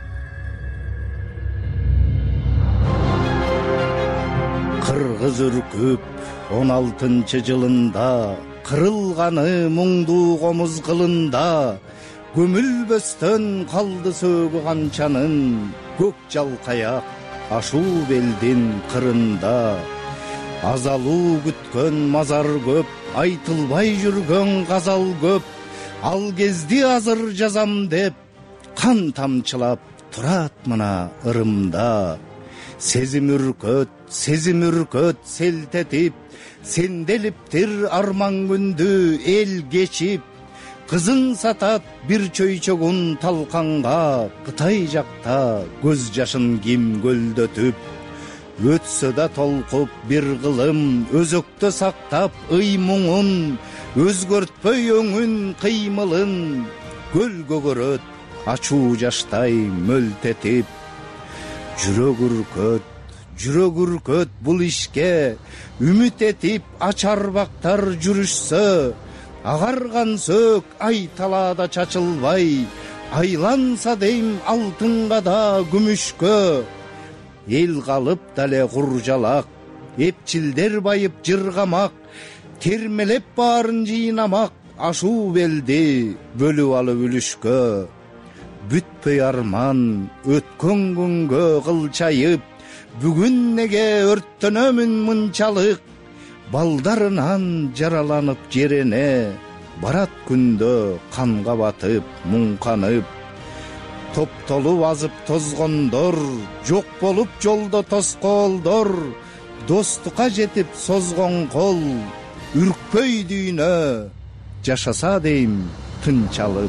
Кыргыз үркүп он алтынчы жылында кырылганы муңдуу комуз кылында көмүлбөстөн калды сөөгү канчанын көк жалкаяк ашуу белдин кырында азалуу күткөн мазар көп айтылбай жүргөн казал көп ал кезди азыр жазам деп кан тамчылап турат мына ырымда сезим үркөт сезим үркөт селтетип сенделиптир арман күндү эл кечип кызын сатат бир чөйчөгүн талканга Кытай жакта көз жашын ким көлдөтүп өтсө да толкуп бир кылым өзөктө сактап ый муңун өзгөртпөй өңүн кыймылын көл көгөрөт ачуу жаштай мөлтетип жүрөк үркөт жүрөк үркөт бул ишке үмүт этип ачар бактар жүрүшсө агарган сөк ай талаада чачылбай айланса дейм алтынга да күмүшкө эл калып дале куржалак эпчилдер байып жыргамак термелеп баарын жыйнамак ашуу белди бөлүп алып үлүшкө бүтпөй арман өткөн күнгө кылчайып бүгүн неге өрттөнөмүн мынчалык балдарынан жараланып жерене барат күндө канга батып муңканып топтолуп азып тозгондор жок болуп жолдо тоскоолдор достукка жетип созгон кол үркпөй дүйнө жашаса дейм тынчалып.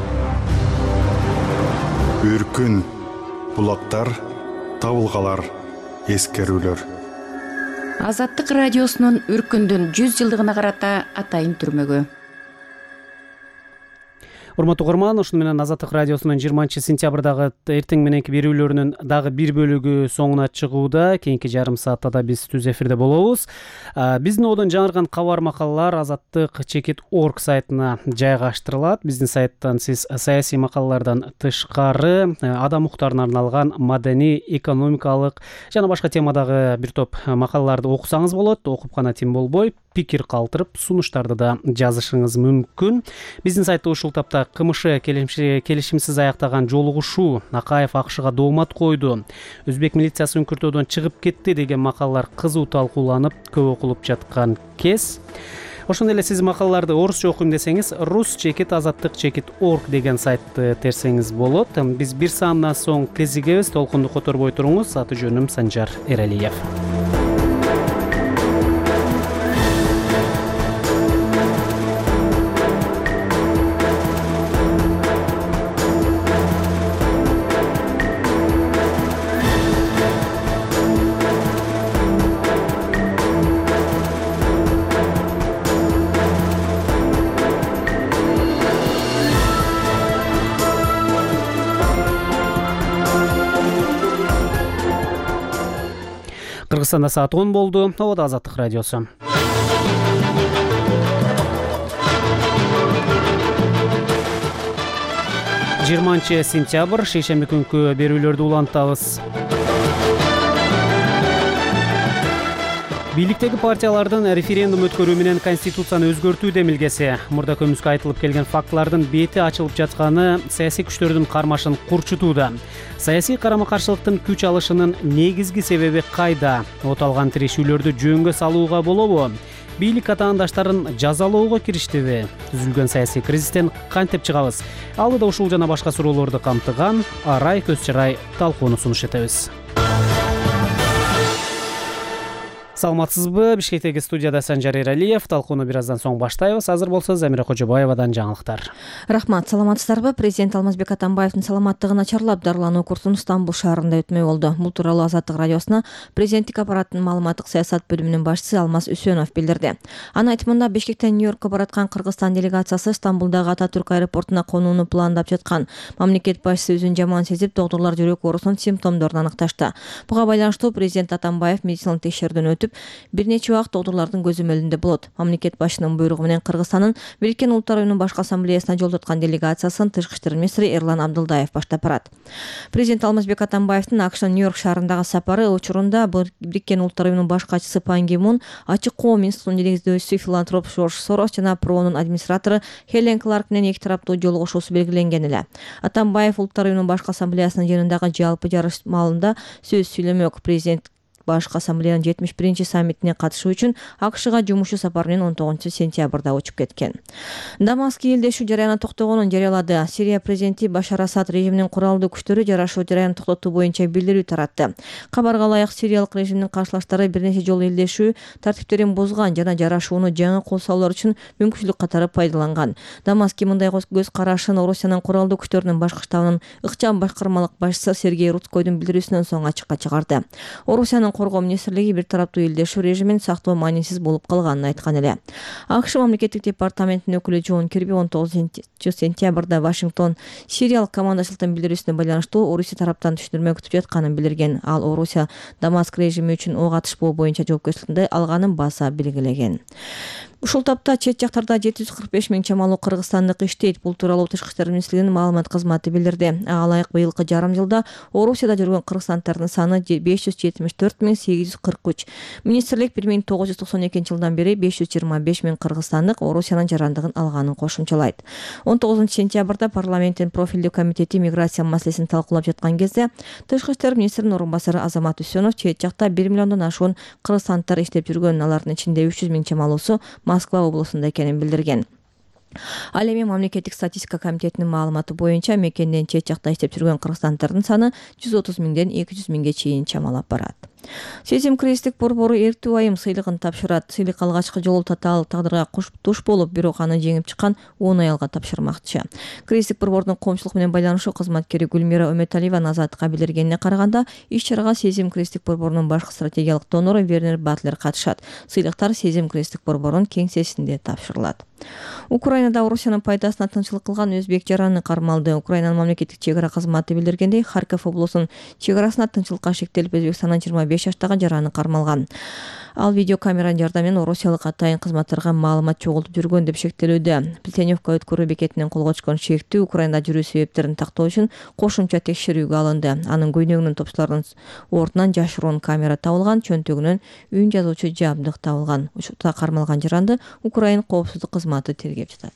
Үркүн, булактар, табылгалар, эскерүүлөр. Азаттык радиосунун Үркүндүн жүз жылдыгына карата атайын түрмөгү. Урматтуу угарман, ушуну менен Азаттык радиосунун жыйырманчы сентябрдагы эртең мененки берүүлөрүнүн дагы бир бөлүгү соңуна чыгууда. Кийинки жарым саатта да биз түз эфирде болобуз. Биздин одон жаңырган кабар макалалар Азаттык чекит точка орг сайтына жайгаштырылат. Биздин сайттан сиз саясий макалалардан тышкары адам укуктарына арналган маданий, экономикалык жана башка темадагы бир топ макалаларды окусаңыз болот. Окуп гана тим болбой, пикир калтырып, сунуштарды да жазышыңыз мүмкүн. Биздин сайтта ушул тапта КМШ келишимсиз аяктаган жолугушуу, Акаев АКШга доомат койду, өзбек милициясы үңкүртөөдөн чыгып кетти деген макалалар кызуу талкууланып көп окулуп жаткан кез. Ошондой эле сиз макалаларды орусча окуйм десеңиз, рус чекит азаттык чекит орг деген сайтты терсеңиз болот. Биз бир саамдан соң кезигебиз, толкунду которбой туруңуз. Аты жөнүм Санжар Эралиев. Кыргызстанда саат он болду. Ободо Азаттык радиосу. жыйырманчы сентябрь шейшемби күнкү берүүлөрдү улантабыз. Бийликтеги партиялардын референдум өткөрүү менен конституцияны өзгөртүү демилгеси. Мурда көмүскө айтылып келген фактылардын бети ачылып жатканы саясий күчтөрдүн кармашын курчутууда. Саясий карама-каршылыктын күч алышынын негизги себеби кайда? Оталган тирешүүлөрдү жөнгө салууга болобу? Бийлик атаандаштарын жазалоого кириштиби? Түзүлгөн саясий кризистен кантип чыгабыз? Алдыда ушул жана башка суроолорду камтыган арай көз чарай талкууну сунуш этебиз. Саламатсызбы? Бишкектеги студияда Санжар Эралиев. Талкууну бир аздан соң баштайбыз. Азыр болсо Замира Кожобаевадан жаңылыктар. Рахмат, саламатсыздарбы? Президент Алмазбек Атамбаевдин саламаттыгын начарлап дарылануу курсун Стамбул шаарында өтмөй болду. Бул тууралуу Азаттык радиосуна президенттик аппараттын маалыматтык саясат бөлүмүнүн башчысы Алмаз Үсөнов билдирди. Анын айтымында Бишкектен Нью-Йоркко бараткан Кыргызстан делегациясы Стамбулдагы Ататүрк аэропортуна конууну пландап жаткан. Мамлекет башчысы өзүн жаман сезип, доктурлар жүрөк оорусунун симптомдорун аныкташты. Буга байланыштуу президент Атамбаев медициналык текшерүүдөн өтүп, бир нече убакыт доктурлардын көзөмөлүндө болот. Мамлекет башчынын буйругу менен Кыргызстандын Бириккен Улуттар уюмунун башкы ассамблеясына жол тарткан делегациясын тышкы иштер министри Эрлан Абдылдаев баштап барат. Президент Алмазбек Атамбаевдин АКШнын Нью-Йорк шаарындагы сапары учурунда Бириккен Улуттар уюмунун баш катчысы Пан Ги Мун, Ачык коом институтунун жетекчиси филантроп Жорж Сорос жана Проонун администратору Хелен Кларк менен эки тараптуу жолугушуусу белгиленген эле. Атамбаев Улуттар уюмунун башкы ассамблеясынын жыйынындагы жалпы жарыш маалында сөз сүйлөмөк. Президент башкы ассамблеянын жетимиш биринчи саммитине катышуу үчүн АКШга жумуш сапары менен он тогузунчу сентябрда учуп кеткен. Дамаск элдешүү жарыяны токтогонун жарыялады. Сирия президенти Башар Асад режиминин куралдуу күчтөрү жарашуу жарыяны токтотуу боюнча билдирүү таратты. Кабарга ылайык сириялык режимдин каршылаштары бир нече жолу элдешүү тартиптерин бузган жана жарашууну жаңы кол салуулар үчүн мүмкүнчүлүк катары пайдаланган. Дамаски мындай көз карашын Орусиянын куралдуу күчтөрүнүн башкы штабынын ыкчам башкармалык башчысы Сергей Рудскойдун билдирүүсүнөн соң ачыкка чыгарды. Орусиянын коргоо министрлиги бир тараптуу элдешүү режимин сактоо маанисиз болуп калганын айткан эле. АКШ мамлекеттик департаментинин өкүлү Джон Кирби он тогузунчу сентябрда Вашингтон сириялык командачылыктын билдирүүсүнө байланыштуу Орусия тараптан түшүндүрмө күтүп жатканын билдирген. Ал Орусия Дамаск режими үчүн ок атышпоо боюнча жоопкерчиликти алганын баса белгилеген. Ушул тапта чет жактарда жети жүз кырк беш миң чамалуу кыргызстандык иштейт. Бул тууралуу тышкы иштер министрлигинин маалымат кызматы билдирди. Ага ылайык быйылкы жарым жылда Орусияда жүргөн кыргызстандыктардын саны беш жүз жетимиш төрт миң сегиз жүз кырк үч. Министрлик бир миң тогуз жүз токсон экинчи жылдан бери беш жүз жыйырма беш миң кыргызстандык Орусиянын жарандыгын алганын кошумчалайт. он тогузунчу сентябрда парламенттин профилдүү комитети миграция маселесин талкуулап жаткан кезде тышкы иштер министринин орун басары Азамат Үсөнов чет жакта бир миллиондон ашуун кыргызстандыктар иштеп жүргөн, алардын ичинде үч жүз миң чамалуусу Москва облусунда экенин билдирген. Ал эми мамлекеттик статистика комитетинин маалыматы боюнча мекенден чет жакта иштеп жүргөн кыргызстандыктардын саны жүз отуз миңден эки жүз миңге чейин чамалап барат. Сезим кризистик борбору Эртүү айым сыйлыгын тапшырат. Сыйлык алгачкы жолу татаал тагдырга туш болуп, бирок аны жеңип чыккан он аялга тапшырмакчы. Кризистик борбордун коомчулук менен байланышуу кызматкери Гүлмира Өмөталиеванын Азаттыкка билдиргенине караганда, иш-чарага Сезим кризистик борборунун башкы стратегиялык донору Вернер Батлер катышат. Сыйлыктар Сезим кризистик борборунун кеңсесинде тапшырылат. Украинада Орусиянын пайдасына тынччылык кылган өзбек жараны кармалды. Украинанын мамлекеттик чек ара кызматы билдиргендей, Харьков облусунун чек арасына тынччылыкка шектелип Өзбекстандын жыйырма беш жаштагы жараны кармалган. Ал видеокамеранын жардамы менен орусиялык атайын кызматтарга маалымат чогултуп жүргөн деп шектелүүдө. Плетеневка өткөрүү бекетинен колго түшкөн чектүү Украинада жүрүү себептерин тактоо үчүн кошумча текшерүүгө алынды. Анын көйнөгүнүн топчуларынын ортунан жашыруун камера табылган, чөнтөгүнөн үн жазуучу жабдык табылган. Учурда кармалган жаранды Украин коопсуздук кызматы тергеп жатат.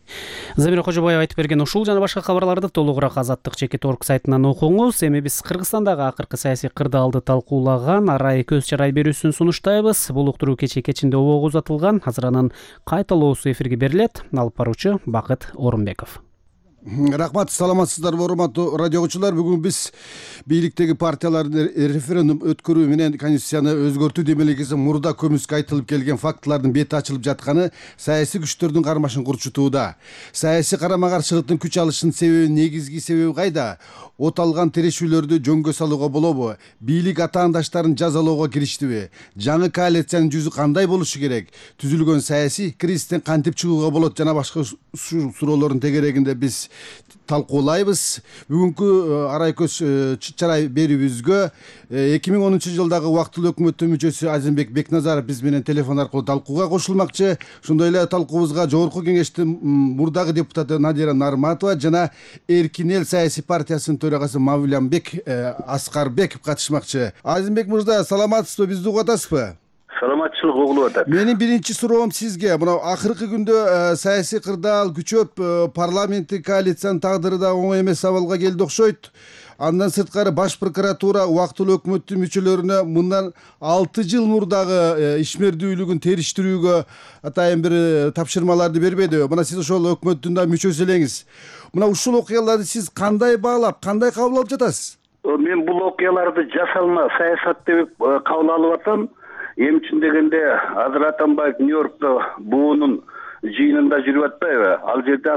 Замира Кожобаева айтып берген ушул жана башка кабарларды толугураак Азаттык чекит точка орг сайтынан окуңуз. Эми биз Кыргызстандагы акыркы саясий кырдаалды талкуулаган арай көз чарай берүүсүн сунуштайбыз. Бул уктуруу кече кечинде обого узатылган. Азыр анын кайталоосу эфирге берилет. Алып баруучу Бакыт Орунбеков. Рахмат, саламатсыздарбы урматтуу радио угуучулар. Бүгүн биз бийликтеги партиялардын референдум өткөрүү менен конституцияны өзгөртүү демелегиси мурда көмүскө айтылып келген фактылардын бети ачылып жатканы саясий күчтөрдүн кармашын курчутууда. Саясий карама каршылыктын күч алышынын себеби, негизги себеби кайда? От алган тирешүүлөрдү жөнгө салууга болобу? Бийлик атаандаштарын жазалоого кириштиби? Жаңы коалициянын жүзү кандай болушу керек? Түзүлгөн саясий кризистен кантип чыгууга болот? Жана башка суроолордун тегерегинде биз талкуулайбыз. Бүгүнкү арай көз чарай берүүбүзгө эки миң онунчу жылдагы убактылуу өкмөттүн мүчөсү Азимбек Бекназаров биз менен телефон аркылуу талкууга кошулмакчы. Ошондой эле талкуубузга жогорку кеңештин мурдагы депутаты Надира Нарматова жана Эркин эл саясий партиясынын төрагасы Мавлянбек Аскарбеков катышмакчы. Азимбек мырза, саламатсызбы? Бизди угуп атасызбы? Саламатчылык угулуп атат. Менин биринчи суроом сизге. Мына акыркы күндө саясий кырдаал күчөп, парламенттик коалициянын тагдыры да оңой эмес абалга келди окшойт. Андан сырткары баш прокуратура убактылуу өкмөттүн мүчөлөрүнө мындан алты жыл мурдагы ишмердүүлүгүн териштирүүгө атайын бир тапшырмаларды бербеди. Мына сиз ошол өкмөттүн да мүчөсү элеңиз. Мына ушул окуяларды сиз кандай баалап, кандай кабыл алып жатасыз? Мен бул окуяларды жасалма саясат деп кабыл алып атам. Эми үчүн дегенде азыр Атамбаев Нью-Йоркто буунун жыйынында жүрүп атпайбы? Ал жерде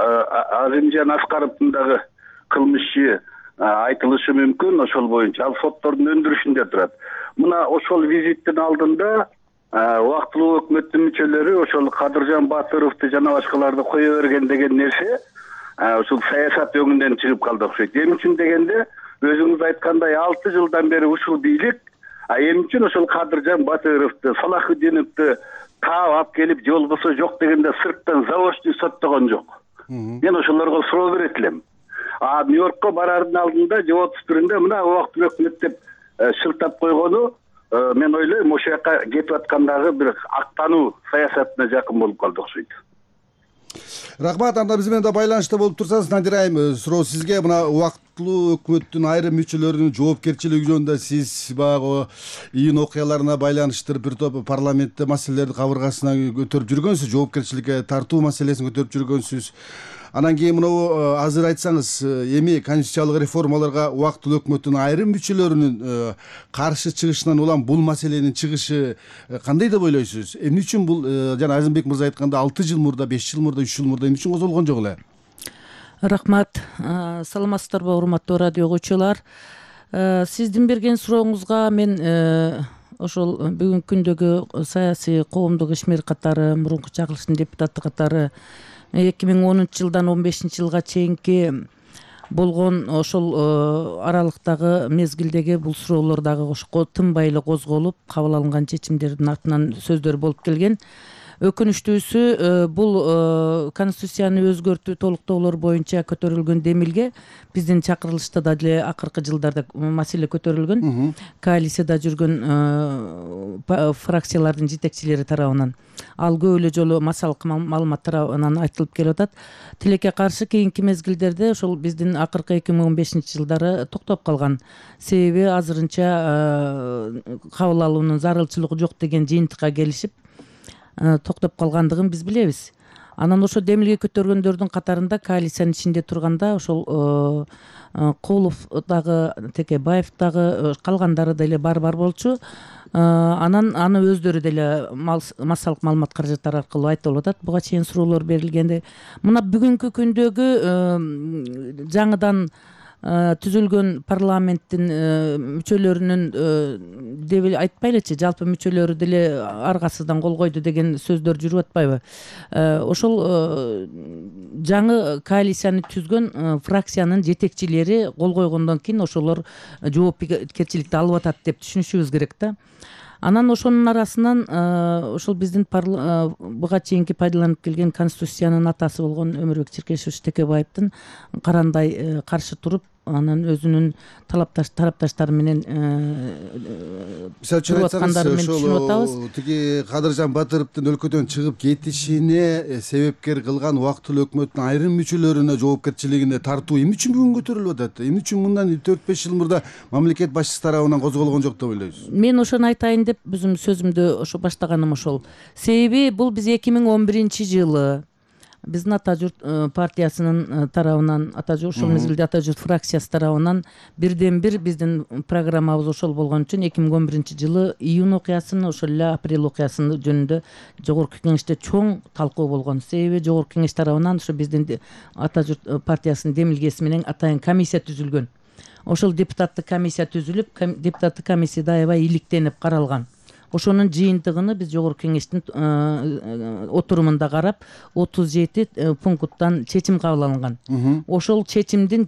Азимжан Аскаровдун дагы кылмышы айтылышы мүмкүн. Ошол боюнча ал соттордун өндүрүшүндө турат. Мына ошол визиттин алдында убактылуу өкмөттүн мүчөлөрү ошол Кадыржан Батыровду жана башкаларды кое берген деген нерсе ушул саясат өңүндөн чыгып калды окшойт. Эми үчүн дегенде өзүңүз айткандай алты жылдан бери ушул бийлик эми үчүн ошол Кадыржан Батыровду, Салахудиновду таап алып келип, же болбосо жок дегенде сырттан заочный соттогон жок. Мен ошолорго суроо берет элем. А Нью-Йоркко барардын алдында же отуз биринде мына убактылуу өкмөт деп шылтап койгону мен ойлойм ошол жака кетип аткандагы бир актануу саясатына жакын болуп калды окшойт. Рахмат, анда биз менен да байланышта болуп турсаңыз, Надира айым, суроо сизге. Мына убактылуу өкмөттүн айрым мүчөлөрүнүн жоопкерчилиги жөнүндө сиз баягы июнь окуяларына байланыштырып бир топ парламентте маселелерди кабыргасына көтөрүп жүргөнсүз, жоопкерчиликке тартуу маселесин көтөрүп жүргөнсүз. Анан кийин мына азыр айтсаңыз, эми конституциялык реформаларга убактылуу өкмөттүн айрым мүчөлөрүнүн каршы чыгышынан улам бул маселенин чыгышы кандай деп ойлойсуз? Эмне үчүн бул жана Азимбек мырза айтканда алты жыл мурда, беш жыл мурда, үч жыл мурда эмне үчүн козголгон жок эле? Рахмат. Саламатсыздарбы урматтуу радио угуучулар. Сиздин берген сурооңузга мен ошол бүгүнкү күндөгү саясий коомдук ишмер катары, мурунку чагылыштын депутаты катары эки миң онунчу жылдан он бешинчи жылга чейинки болгон ошол аралыктагы мезгилдеги бул суроолор дагы тынбай эле козголуп, кабыл алынган чечимдердин артынан сөздөр болуп келген. Өкүнүчтүүсү бул конституцияны өзгөртүү толуктоолор боюнча көтөрүлгөн демилге биздин чакырылышта да деле акыркы жылдарда маселе көтөрүлгөн. Коалицияда жүргөн фракциялардын жетекчилери тарабынан ал көп эле жолу массалык маалымат тарабынан айтылып келип атат. Тилекке каршы кийинки мезгилдерде ошол биздин акыркы эки миң он бешинчи жылдары токтоп калган. Себеби азырынча кабыл алуунун зарылчылыгы жок деген жыйынтыкка келишип токтоп калгандыгын биз билебиз. Анан ошо демилге көтөргөндөрдүн катарында коалициянын ичинде турганда ошол Колов дагы, Текебаев дагы, калгандары деле бар-бар болчу. Анан аны өздөрү деле массалык маалымат каражаттары аркылуу айтып атат. Буга чейин суроолор берилгенде, мына бүгүнкү күндөгү жаңыдан түзүлгөн парламенттин мүчөлөрүнүн деп айтпайлычы, жалпы мүчөлөрү деле аргасыздан кол койду деген сөздөр жүрүп атпайбы? Ошол жаңы коалицияны түзгөн фракциянын жетекчилери кол койгондон кийин ошолор жоопкерчиликти алып атат деп түшүнүшүбүз керек да. Анан ошонун арасынан ошол биздин буга чейинки пайдаланып келген конституциянын атасы болгон Өмүрбек Черкешевич Текебаевдин карандай каршы туруп анан өзүнүн талапташ тарапташтары менен мисалы үчүн аткандары менен түшүнүп атабыз. Тиги Кадыржан Батыровдун өлкөдөн чыгып кетишине себепкер кылган убактылуу өкмөттүн айрым мүчөлөрүнө жоопкерчилигине тартуу эмне үчүн бүгүн көтөрүлүп атат? Эмне үчүн мындан төрт беш жыл мурда мамлекет башчысы тарабынан козголгон жок деп ойлойсуз? Мен ошону айтайын деп өзүм сөзүмдү ошо баштаганым ошол. Себеби бул биз эки миң он биринчи жылы биздин Ата журт партиясынын тарабынан, Ата журт ошол мезгилде Ата журт фракциясы тарабынан бирден бир биздин программабыз ошол болгон үчүн эки миң он биринчи жылы июнь окуясын, ошол эле апрель окуясын жөнүндө жогорку кеңеште чоң талкуу болгон. Себеби жогорку кеңеш тарабынан ошо биздин Ата журт партиясынын демилгеси менен атайын комиссия түзүлгөн. Ошол депутаттык комиссия түзүлүп, депутаттык комиссияда аябай иликтенип каралган. Ошонун жыйынтыгын биз жогорку кеңештин отурумунда карап, отуз жети пункттан чечим кабыл алынган. Ошол чечимдин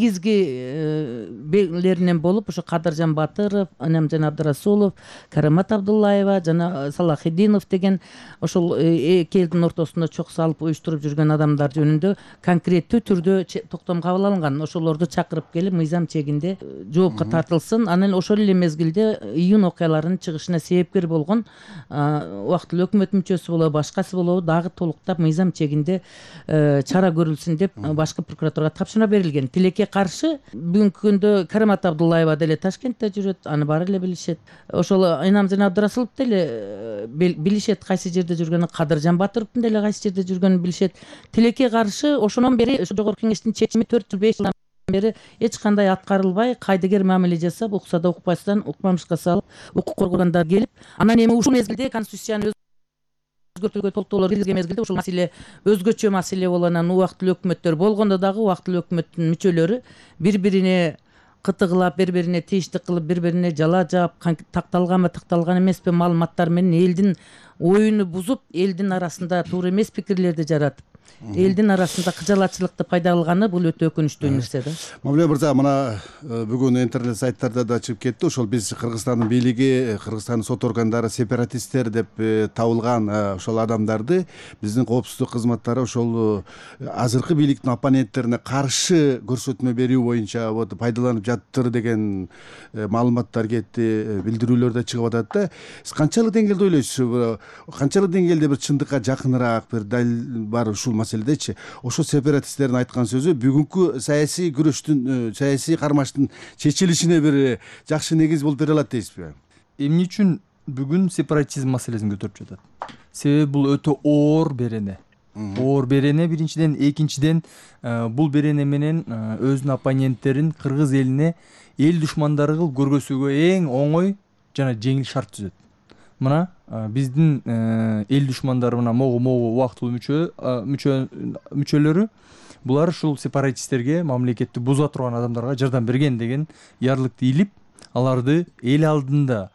негизги белгилеринен болуп, ошо Кадыржан Батыров, анан жана Абдрасулов, Карамат Абдуллаева жана Салахиддинов деген ошол эки элдин ортосунда чок салып уюштуруп жүргөн адамдар жөнүндө конкреттүү түрдө токтом кабыл алынган. Ошолорду чакырып келип, мыйзам чегинде жоопко тартылсын. Анан ошол эле мезгилде июнь окуяларынын чыгышына себеп болгон убактылуу өкмөт мүчөсү болобу, башкасы болобу дагы толуктап мыйзам чегинде чара көрүлсүн деп башкы прокуратурага тапшырма берилген. Тилекке каршы бүгүнкү күндө Карамат Абдуллаева деле Ташкентте жүрөт, аны баары эле билишет. Ошол Инам жана Абдрасулов деле билишет кайсы жерде жүргөнүн, Кадыржан Батыровдун деле кайсы жерде жүргөнүн билишет. Тилекке каршы ошондон бери жогорку кеңештин чечими төрт жыл беш жылдан бери эч кандай аткарылбай, кайдыгер мамиле жасап, укса да укпайсыздан укмамышка салып, укук коргогандар келип, анан эми ушул мезгилде конституцияны өзгөртүүгө толтуруулар киргизген мезгилде ушул маселе өзгөчө маселе болуп, анан убактылуу өкмөттөр болгондо дагы убактылуу өкмөттүн мүчөлөрү бири-бирине кытыгылап, бири-бирине тийиштик кылып, бири-бирине жала жаап, такталганбы, такталган эмеспи маалыматтар менен элдин оюну бузуп, элдин арасында туура эмес пикирлерди жаратып, элдин арасында кыжалатчылыкты пайда кылганы бул өтө өкүнүчтүү нерсе да. Мамиле мырза, мына бүгүн интернет сайттарда да чыгып кетти. Ошол биз Кыргызстандын бийлиги, Кыргызстандын сот органдары сепаратисттер деп табылган ошол адамдарды биздин коопсуздук кызматтары ошол азыркы бийликтин оппоненттерине каршы көрсөтмө берүү боюнча вот пайдаланып жаттыр деген маалыматтар кетти, билдирүүлөр да чыгып атат да. Сиз канчалык деңгээлде ойлойсуз? Канчалык деңгээлде бир чындыкка жакыныраак бир далил бар ушул маселедечи? Ошо сепаратисттердин айткан сөзү бүгүнкү саясий күрөштүн, саясий кармаштын чечилишине бир жакшы негиз болуп бере алат дейсизби? Эмне үчүн бүгүн сепаратизм маселесин көтөрүп жатат? Себеби бул өтө оор берене. Оор берене биринчиден, экинчиден бул берене менен өзүнүн оппоненттерин кыргыз элине эл душмандары кылып көргөзүүгө эң оңой жана жеңил шарт түзөт. Мына биздин эл душмандары мына могу-могу убактылуу мүчө мүчөлөрү булар ушул сепаратисттерге, мамлекетти буза турган адамдарга жардам берген деген ярлыкты илип, аларды эл алдында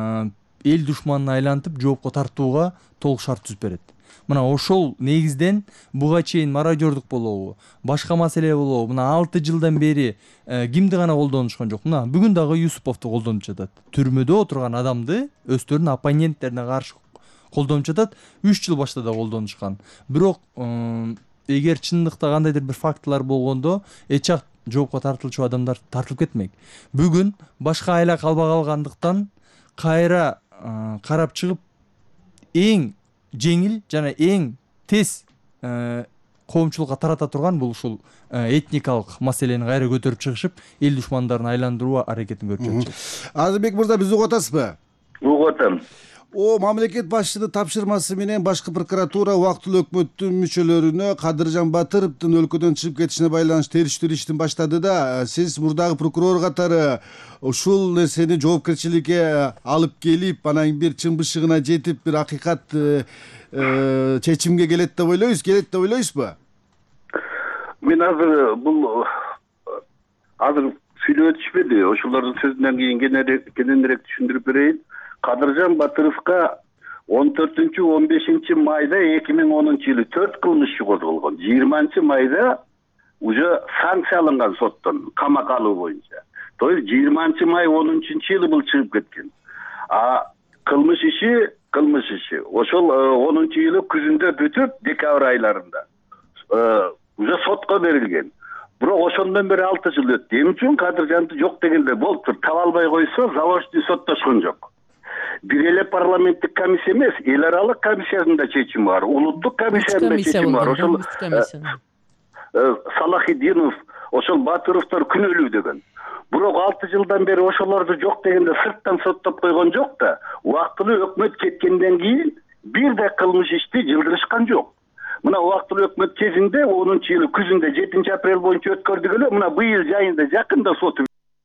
эл душманына айлантып жоопко тартууга толук шарт түзүп берет. Мына ошол негизден буга чейин мародердук болобу, башка маселе болобу, мына алты жылдан бери кимди гана колдонушкан жок. Мына бүгүн дагы Юсуповду колдонуп жатат. Түрмөдө отурган адамды өздөрүнүн оппоненттерине каршы колдонуп жатат. үч жыл башта да колдонушкан. Бирок эгер чындыкта кандайдыр бир фактылар болгондо, эч ак жоопко тартылчу адамдар тартылып кетмек. Бүгүн башка айла калбай калгандыктан кайра карап чыгып эң жеңил жана эң тез коомчулукка тарата турган бул ушул этникалык маселени кайра көтөрүп чыгышып, эл душмандарын айландыруу аракетин көрүп жатышат. Азырбек мырза, биз угуп атасызбы? Угуп атам. О мамлекет башчынын тапшырмасы менен башкы прокуратура убактылуу өкмөттүн мүчөлөрүнө Кадыржан Батыровдун өлкөдөн чыгып кетишине байланыштуу териштирүү иштин баштады да, сиз мурдагы прокурор катары ушул нерсени жоопкерчиликке алып келип, анан бир чын бышыгына жетип, бир акыйкат чечимге келет деп ойлойсуз, келет деп ойлойсузбу? Мен азыр бул азыр сүйлөп өтүшпөдү. Ошолордун сөзүнөн кийин кененирээк түшүндүрүп берейин. Кадыржан Батыровго он төртүнчү он бешинчи майда эки миң онунчу жылы төрт кылмыш козголгон. жыйырманчы майда уже санкция алынган соттон камакка алуу боюнча. То есть жыйырманчы май онунчу жылы бул чыгып кеткен. А кылмыш иши, кылмыш иши ошол онунчу жылы күзүндө бүтүп, декабрь айларында уже сотко берилген. бирок ошондон бери алты жыл өттү. Эмне үчүн Кадыржанды жок дегенде болуптур. Таба албай койсо, заводчу соттошкон жок. Бир эле парламенттик комиссия эмес, эл аралык комиссиянын да чечими бар, улуттук комиссиянын да чечими бар. Ошол Салахиддинов, ошол Батыровдор күнөөлүү деген. Бирок алты жылдан бери ошолорду жок дегенде сырттан соттоп койгон жок да, убактылуу өкмөт кеткенден кийин бир да кылмыш ишти жылдырышкан жок. Мына убактылуу өкмөт кезинде онунчу жылы күзүндө жетинчи апрель боюнча өткөрдүк эле, мына быйыл жайында жакында сот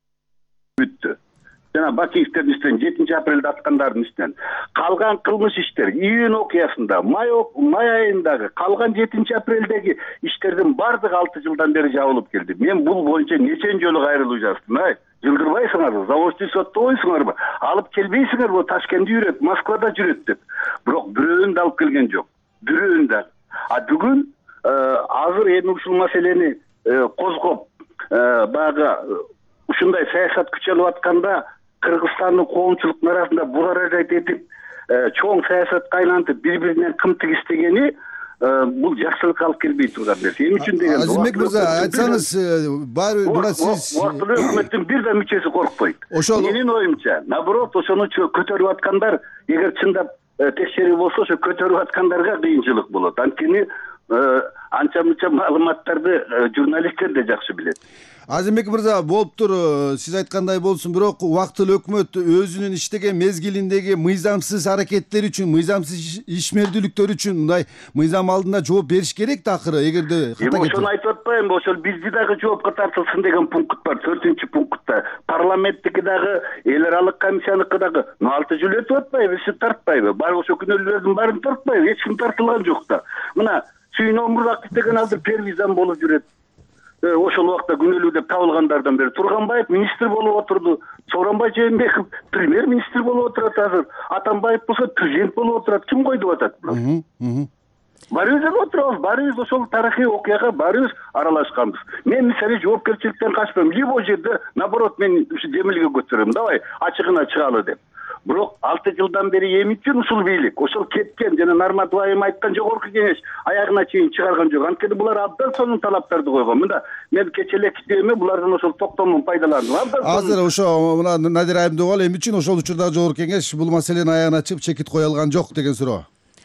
бүттү. Жана Бакиевдердин үстүнөн жетинчи апрелде аткандардын үстүнөн калган кылмыш иштер июнь окуясында, май май айындагы калган жетинчи апрелдеги иштердин бардыгы алты жылдан бери жабылып келди. Мен бул боюнча нечен жолу кайрылуу жаздым. Ай, жылдырбайсыңарбы, заводчу соттобойсуңарбы, алып келбейсиңерби, Ташкентте жүрөт, Москвада жүрөт деп. Бирок бирөөнү да алып келген жок. Бирөөнү да. А бүгүн азыр эми ушул маселени козгоп, баягы ушундай саясат күч алып атканда Кыргызстандын коомчулуктун арасында бураражайт этип, чоң саясатка айлантып, бири-биринен кымтык истегени бул жакшылыкка алып келбей турган нерсе. Эмне үчүн деген Азимбек мырза, айтсаңыз, баары мына сиз убактылуу өкмөттүн бир да мүчөсү коркпойт. Ошол менин оюмча, наоборот, ошону көтөрүп аткандар, эгер чындап текшерүү болсо, ошо көтөрүп аткандарга кыйынчылык болот. Анткени анча-мынча маалыматтарды журналисттер да жакшы билет. Азимбек мырза, болуптур, сиз айткандай болсун, бирок убактылуу өкмөт өзүнүн иштеген мезгилиндеги мыйзамсыз аракеттер үчүн, мыйзамсыз ишмердүүлүктөр үчүн мындай мыйзам алдында жооп бериш керек да акыры, эгерде ката кетсе. Ошону айтып атпаймынбы, ошол бизди дагы жоопко тартылсын деген пункт бар, төртүнчү пунктта. Парламенттики дагы, эл аралык комиссияныкы дагы. алты жыл өтүп атпайбы, сиз тартпайбы? Бар ошо күнөөлөрдүн баарын тартпайбы? Эч ким тартылган жок да. Мына Сүйүн Омурбаков деген азыр первый зам болуп жүрөт. Ошол убакта күнөөлүү деп табылгандардан бери Турганбаев министр болуп отурду. Сооронбай Жээнбеков премьер-министр болуп отурат азыр. Атамбаев болсо президент болуп отурат. Ким койду атат? Баарыбыз эле отурабыз, баарыбыз ошол тарыхый окуяга баарыбыз аралашканбыз. Мен мисалы жоопкерчиликтен качпайм. Любой жерде, наоборот, мен ушу демилге көтөрөм. Давай, ачыгына чыгалы деп. Бирок алты жылдан бери эми үчүн ушул бийлик, ошол кеткен жана Нарматов айым айткан жогорку кеңеш аягына чейин чыгарган жок. Анткени булар абдан сонун талаптарды койгон. Мында мен кече эле китебиме булардан ошол токтомун пайдаландым. Азыр ошо мына Надир айым дегол, эми үчүн ошол учурда жогорку кеңеш бул маселени аягына чыгып чекит кое алган жок деген суроо.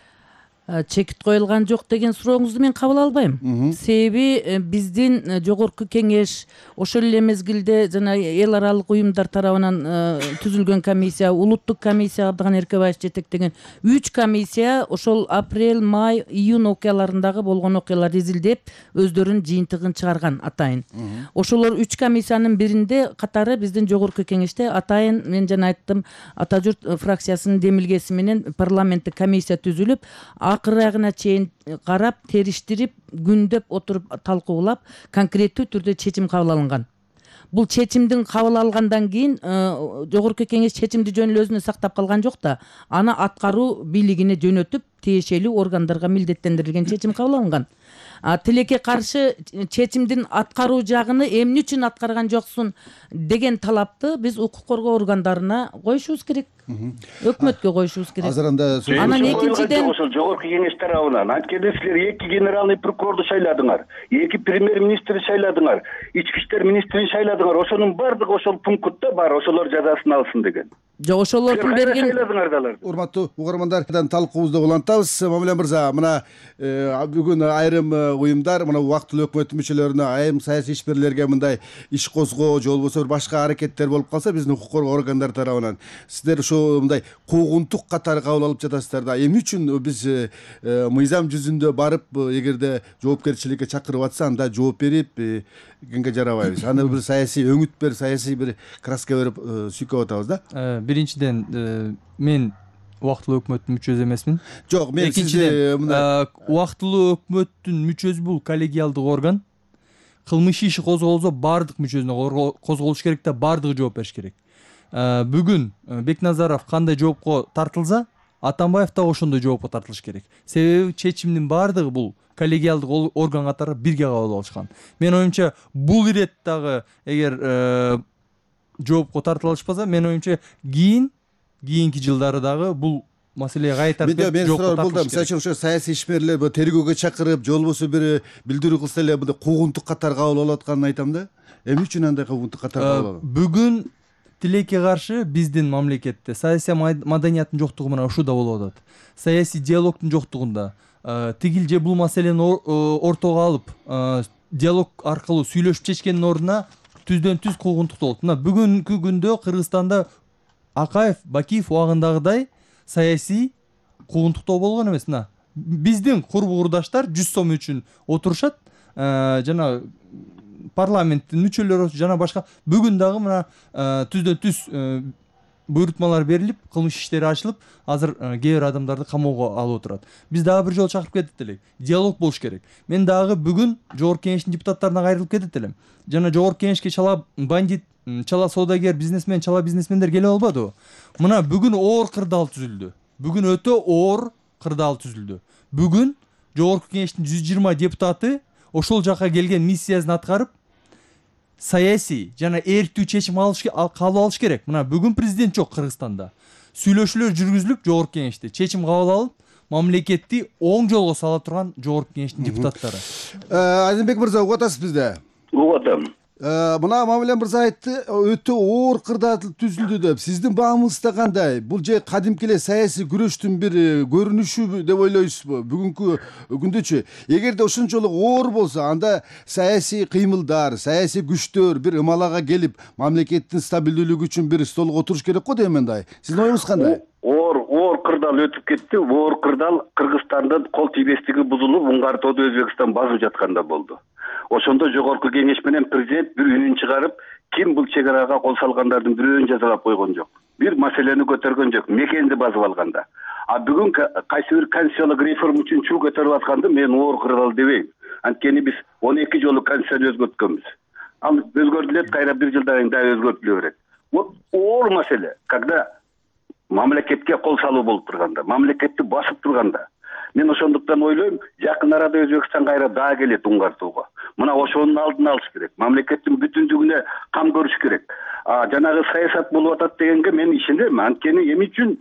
Чекит коюлган жок деген сурооңузду мен кабыл албайм. Себеби биздин жогорку кеңеш ошол эле мезгилде жана эл аралык уюмдар тарабынан түзүлгөн комиссия, улуттук комиссия Абдыган Эркебаев жетектеген үч комиссия ошол апрель, май, июнь окуяларындагы болгон окуяларды изилдеп, өздөрүнүн жыйынтыгын чыгарган атайын. Ошолор үч комиссиянын биринде катары биздин жогорку кеңеште атайын, мен жана айттым, Ата журт фракциясынын демилгеси менен парламенттик комиссия түзүлүп, акырына чейин карап, териштирип, күндөп отуруп талкуулап, конкреттүү түрдө чечим кабыл алынган. Бул чечимдин кабыл алгандан кийин жогорку кеңеш чечимди жөн эле өзүнө сактап калган жок да, аны аткаруу бийлигине жөнөтүп, тиешелүү органдарга милдеттендирилген чечим кабыл алынган. Тилекке каршы чечимдин аткаруу жагыны эмне үчүн аткарган жоксуң деген талапты биз укук коргоо органдарына коюшубуз керек. Өкмөткө коюшубуз керек. Азыр анда анан экинчиден ошол жогорку кеңеш тарабынан анткени силер эки генеральный прокурорду шайладыңар, эки премьер-министрди шайладыңар, ички иштер министрин шайладыңар. Ошонун бардыгы ошол пунктта бар, ошолор жазасын алсын деген. Жок, ошолордун берген урматтуу угармандардан талкуубузду улантабыз. Мамиле мырза, мына бүгүн айрым уюмдар мына убактылуу өкмөт мүчөлөрүнө, айрым саясий ишмерлерге мындай иш козгоо же болбосо башка аракеттер болуп калса, биздин укук коргоо органдары тарабынан сиздер ошо мындай куугунтук катары кабыл алып жатасыздар да. Эмне үчүн биз мыйзам жүзүндө барып, эгерде жоопкерчиликке чакырып атса, анда жооп берип кеңге жарабайбыз. Аны бир саясий өңүт бер, саясий бир краска берип сүйкөп атабыз да. Биринчиден, мен убактылуу өкмөттүн мүчөсү эмесмин. Жок, мен сизди убактылуу өкмөттүн мүчөсү бул коллегиалдык орган. Кылмыш иши козголсо бардык мүчөсүнө козголуш керек да, бардыгы жооп бериш керек. Бүгүн Бекназаров кандай жоопко тартылса, Атамбаев да ошондой жоопко тартылыш керек. Себеби чечимдин бардыгы бул коллегиалдык орган катары бирге кабыл алышкан. Мен оюмча бул ирет дагы эгер жоопко тартыла алышпаса, мен оюмча кийин кийинки жылдары дагы бул маселеге кайтарып мен берип суроо бул да мисалы үчүн ошо саясий ишмерлер тергөөгө чакырып же болбосо бир билдирүү кылса эле мындай куугунтук катары кабыл алып атканын айтам да. Эмне үчүн андай куугунтук катары кабыл алат? Бүгүн тилекке каршы биздин мамлекетте саясий маданияттын жоктугу менен ушуда болуп атат. Саясий диалогдун жоктугунда тигил же бул маселени ортого алып диалог аркылуу сүйлөшүп чечкендин ордуна түздөн түз куугунтук болот. Мына бүгүнкү күндө Кыргызстанда Акаев, Бакиев убагындагыдай саясий куугунтуктоо болгон эмес. Мына биздин курбу курдаштар жүз сом үчүн отурушат, жана парламенттин мүчөлөрү жана башка бүгүн дагы мына түздөн түз буйрутмалар берилип, кылмыш иштери ачылып, азыр кээ бир адамдарды камоого алып отурат. Биз дагы бир жолу чакырып кетет элек. Диалог болуш керек. Мен дагы бүгүн Жогорку Кеңештин депутаттарына кайрылып кетет элем. Жана Жогорку Кеңешке чала бандит, чала саудагер, бизнесмен, чала бизнесмендер келе албадыбы? Мына бүгүн оор кырдаал түзүлдү. Бүгүн өтө оор кырдаал түзүлдү. Бүгүн Жогорку Кеңештин жүз жыйырма депутаты ошол жака келген миссиясын аткарып, саясий жана эрктүү чечим алыш кабыл алыш керек. Мына бүгүн президент жок Кыргызстанда. Сүйлөшүүлөр жүргүзүлүп Жогорку Кеңеште чечим кабыл алып, мамлекетти оң жолго сала турган Жогорку Кеңештин депутаттары. Азимбек мырза, угуп атасыз бизде? Угуп атам. Мына Мамиле мырза айтты, өтө оор кырдаал түзүлдү деп. Сиздин баамыңызда кандай? Бул же кадимки эле саясий күрөштүн бир көрүнүшү деп ойлойсузбу бүгүнкү күндөчү? Эгерде ошончолук оор болсо, анда саясий кыймылдар, саясий күчтөр бир ымалага келип, мамлекеттин стабилдүүлүгү үчүн бир столго отуруш керек го дейм мен да. Сиздин оюңуз кандай? Оор оор кырдаал өтүп кетти. Оор кырдаал Кыргызстандын кол тийбестиги бузулуп, Уңгартоодо Өзбекстан басып жатканда болду. Ошондо Жогорку Кеңеш менен президент бир үнүн чыгарып, ким бул чек арага кол салгандардын бирөөнүн жазалап койгон жок. Бир маселени көтөргөн жок, мекенди басып алганда. А бүгүн кайсы бир конституциялык реформа үчүн чуу көтөрүп атканды мен оор кырдаал дебейм. Анткени биз он эки жолу конституцияны өзгөрткөнбүз. Ал өзгөртүлөт, кайра бир жылдан кийин дагы өзгөртүлө берет. Вот оор маселе, когда мамлекетке кол салуу болуп турганда, мамлекетти басып турганда. Мен ошондуктан ойлойм, жакын арада Өзбекстан кайра дагы келет Уңгартоого. Мына ошонун алдын алыш керек. Мамлекеттин бүтүндүгүнө кам көрүш керек. А жанагы саясат болуп атат дегенге мен ишенем. Анткени эми үчүн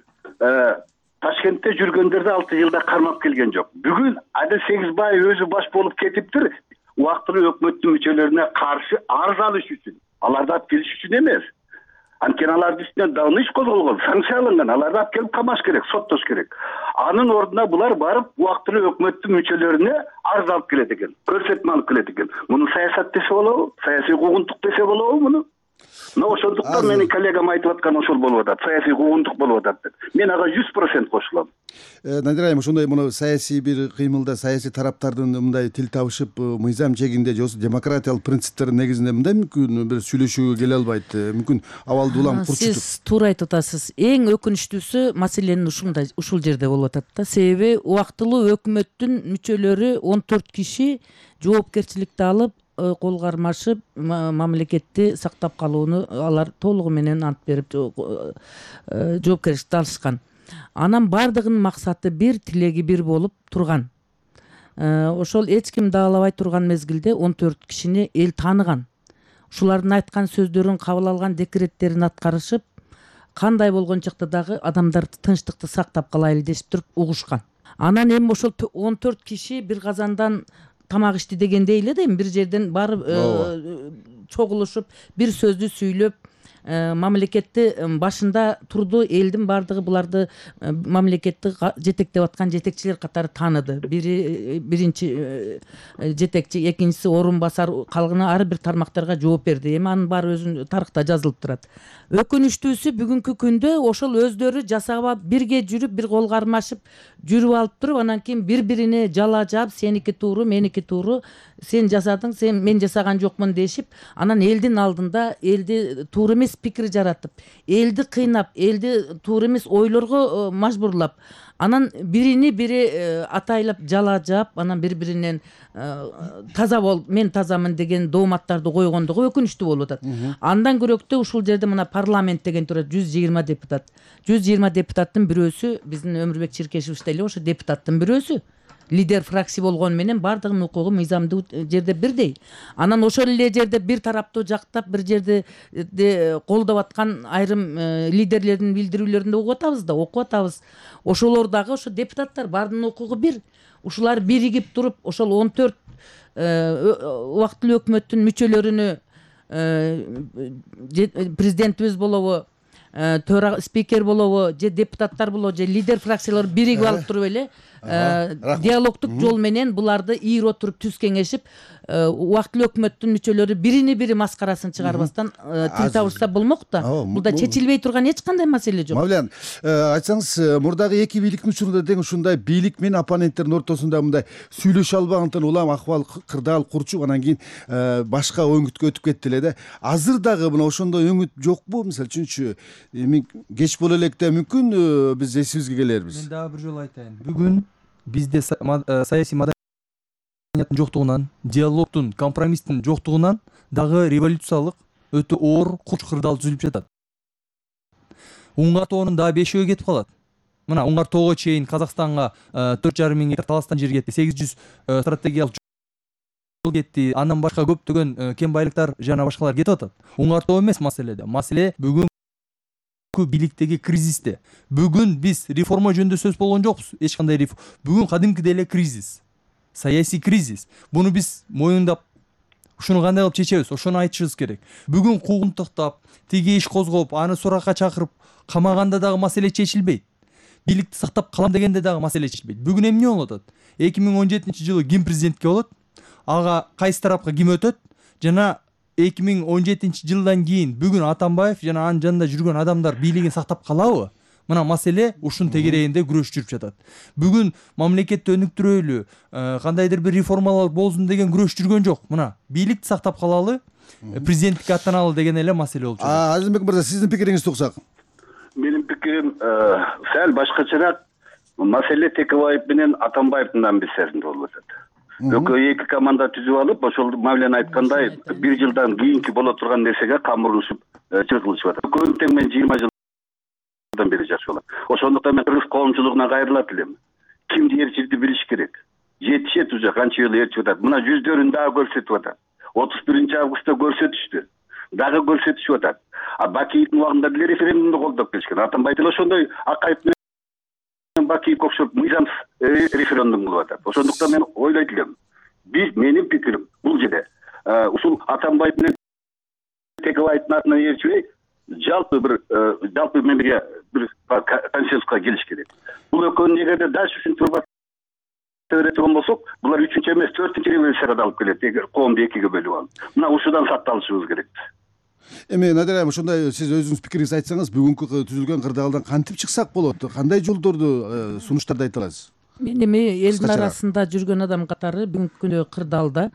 Ташкентте жүргөндөрдү алты жылда кармап келген жок. Бүгүн Адил Сегизбай өзү баш болуп кетиптир. Убактылуу өкмөттүн мүчөлөрүнө каршы арыз алыш үчүн. Аларды алып келиш үчүн эмес. Анткени алардын үстүнөн дагы иш козголгон, санкция алынган, аларды алып келип камаш керек, соттош керек. Анын ордуна булар барып, убактылуу өкмөттүн мүчөлөрүнө арыз алып келет экен, көрсөтмө алып келет экен. Муну саясат десе болобу? Саясий куугунтук десе болобу муну? Но ошондуктан менин коллегам айтып аткан ошол болуп атат, саясий куугунтук болуп атат деп. Мен ага жүз процент кошулам. Надир айым, ошондой муну саясий бир кыймылда саясий тараптардын мындай тил табышып, мыйзам чегинде же демократиялык принциптердин негизинде мындай мүмкүн бир сүйлөшүүгө келе албайт, мүмкүн абалды улам курчутуп. Сиз туура айтып атасыз. Эң өкүнүчтүүсү маселенин ушундай, ушул жерде болуп атат да. Себеби убактылуу өкмөттүн мүчөлөрү он төрт киши жоопкерчиликти алып, кол кармашып, мамлекетти сактап калууну алар толугу менен ант берип жоопкерчиликти алышкан. Анан бардыгынын максаты бир, тилеги бир болуп турган. Ошол эч ким даалабай турган мезгилде он төрт кишини эл тааныган. Ушулардын айткан сөздөрүн, кабыл алган декреттерин аткарышып, кандай болгон чакта дагы адамдар тынчтыкты сактап калайлы дешип туруп угушкан. Анан эми ошол он төрт киши бир казандан тамак ичти дегендей эле да, бир жерден барып чогулушуп, бир сөздү сүйлөп, мамлекетти башында турду, элдин бардыгы буларды мамлекетти жетектеп аткан жетекчилер катары тааныды. Бири биринчи жетекчи, экинчиси орун басар, калганы ар бир тармактарга жооп берди. Эми анын баары өзүнүн тарыхта жазылып турат. Өкүнүчтүүсү бүгүнкү күндө ошол өздөрү жасап бирге жүрүп, бир кол кармашып жүрүп алып туруп, анан кийин бири-бирине жала жаап, сеники тууру, меники тууру, сен жасадың, сен мен жасаган жокмун дешип, анан элдин алдында элди туура эмес пикир жаратып, элди кыйнап, элди туура эмес ойлорго мажбурлап, анан бирини бири атайлап жала жаап, анан бири-биринен таза бол, мен тазамын деген дооматтарды койгондугу өкүнүчтүү болуп атат. Андан көрөктө ушул жерде мына парламент деген турат, жүз жыйырма депутат. жүз жыйырма депутаттын бирөөсү биздин Өмүрбек Чиркешевич деле ошо депутаттын бирөөсү. лидер фракция болгону менен баардыгынын укугу мыйзамдуу жерде бирдей. Анан ошол эле жерде бир тараптуу жактап бир жерде колдоп аткан айрым лидерлердин билдирүүлөрүн да угуп атабыз да, окуп атабыз. Ошолор дагы ошо депутаттар баарынын укугу бир. Ушулар биригип туруп ошол он төрт убактылуу өкмөттүн мүчөлөрүнү президентибиз болобу, спикер болобу, же депутаттар болобу, же лидер фракциялар биригип алып туруп эле диалогдук жол менен буларды ийип отуруп түз кеңешип, убактылуу өкмөттүн мүчөлөрү бирини бири маскарасын чыгарбастан тил табышса болмок да. Бул чечилбей турган эч кандай маселе жок. Мавлян, айтсаңыз, мурдагы эки бийликтин учурунда тең ушундай бийлик менен оппоненттердин ортосунда мындай сүйлөшө албагандыктан улам акыбал кырдаал курчуп, анан кийин башка өңүткө өтүп кетти эле да. Азыр дагы мына ошондой өңүт жокпу? Мисалы үчүнчү, эми кеч боло электе мүмкүн биз эсибизге келербиз. Мен дагы бир жолу айтайын. Бүгүн бизде саясий маданияттын жоктугунан, диалогдун, компромисстин жоктугунан дагы революциялык өтө оор курч кырдаал түзүлүп жатат. Уңгар тоонун дагы бешөө кетип калат. Мына Уңгар тоого чейин Казакстанга төрт жарым миң гектар таластан жер кетти, сегиз жүз стратегиялык жол кетти. Андан башка көптөгөн кен байлыктар жана башкалар кетип атат. Уңгар тоо эмес маселеде. Маселе бүгүн бийликтеги кризисте. Бүгүн биз реформа жөнүндө сөз болгон жокпуз. Эч кандай реформа. Бүгүн кадимкидей эле кризис. Саясий кризис. Буну биз моюндап, ушуну кандай кылып чечебиз? Ошону айтышыбыз керек. Бүгүн куугунтуктап, тиги иш козгоп, аны суракка чакырып камаганда дагы маселе чечилбейт. Бийликти сактап калам дегенде дагы маселе чечилбейт. Бүгүн эмне болуп атат? эки миң он жетинчи жылы ким президентке болот? Ага кайсы тарапка ким өтөт? Жана эки миң он жетинчи жылдан кийин бүгүн Атамбаев жана анын жанында жүргөн адамдар бийлигин сактап калабы? Мына маселе ушун тегерегинде күрөш жүрүп жатат. Бүгүн мамлекетти өнүктүрөлү, кандайдыр бир реформалар болсун деген күрөш жүргөн жок. Мына бийликти сактап калалы, президенттикке аттаналы деген эле маселе болуп жатат. Азимбек мырза, сиздин пикириңизди уксак. Менин пикирим сәл башкачараак. Маселе Текебаев менен Атамбаевдин биссеринде болуп атат. Экөө эки команда түзүп алып, ошол Мавлян айткандай бир жылдан кийинки боло турган нерсеге камырылышып чыгылышып атат. Экөөнүн тең мен жыйырма жылдан бери жашап алам. Ошондуктан мен кыргыз коомчулугуна кайрылат элем. Кимди ээрчирди билиш керек. Жетишет уже канча жыл ээрчип атат. Мына жүздөрүн дагы көрсөтүп атат. отуз биринчи августта көрсөтүштү. Дагы көрсөтүшүп атат. А Бакиевдин убагында деле референдумду колдоп келишкен. Атамбаев деле ошондой Акаев Бакиев окшоп мыйзамсыз референдум кылып атат. Ошондуктан мен ойлойт элем, биз менин пикирим бул жерде ушул Атамбаев менен Текебаевдин атынан ээрчибей, жалпы бир жалпы мемлекетке бир консенсуска келиш керек. Бул экөөнүн эгерде дальше ушинтип беретиген болсок, булар үчүнчү эмес, төртүнчү революцияга алып келет. Эгер коомду экиге бөлүп алып, мына ушудан сакталышыбыз керек. Эми Надир айым, ошондой сиз өзүңүз пикириңизди айтсаңыз, бүгүнкү түзүлгөн кырдаалдан кантип чыксак болот? Кандай жолдорду, сунуштарды айта аласыз? Мен эми элдин арасында жүргөн адам катары бүгүнкү күндө кырдаалда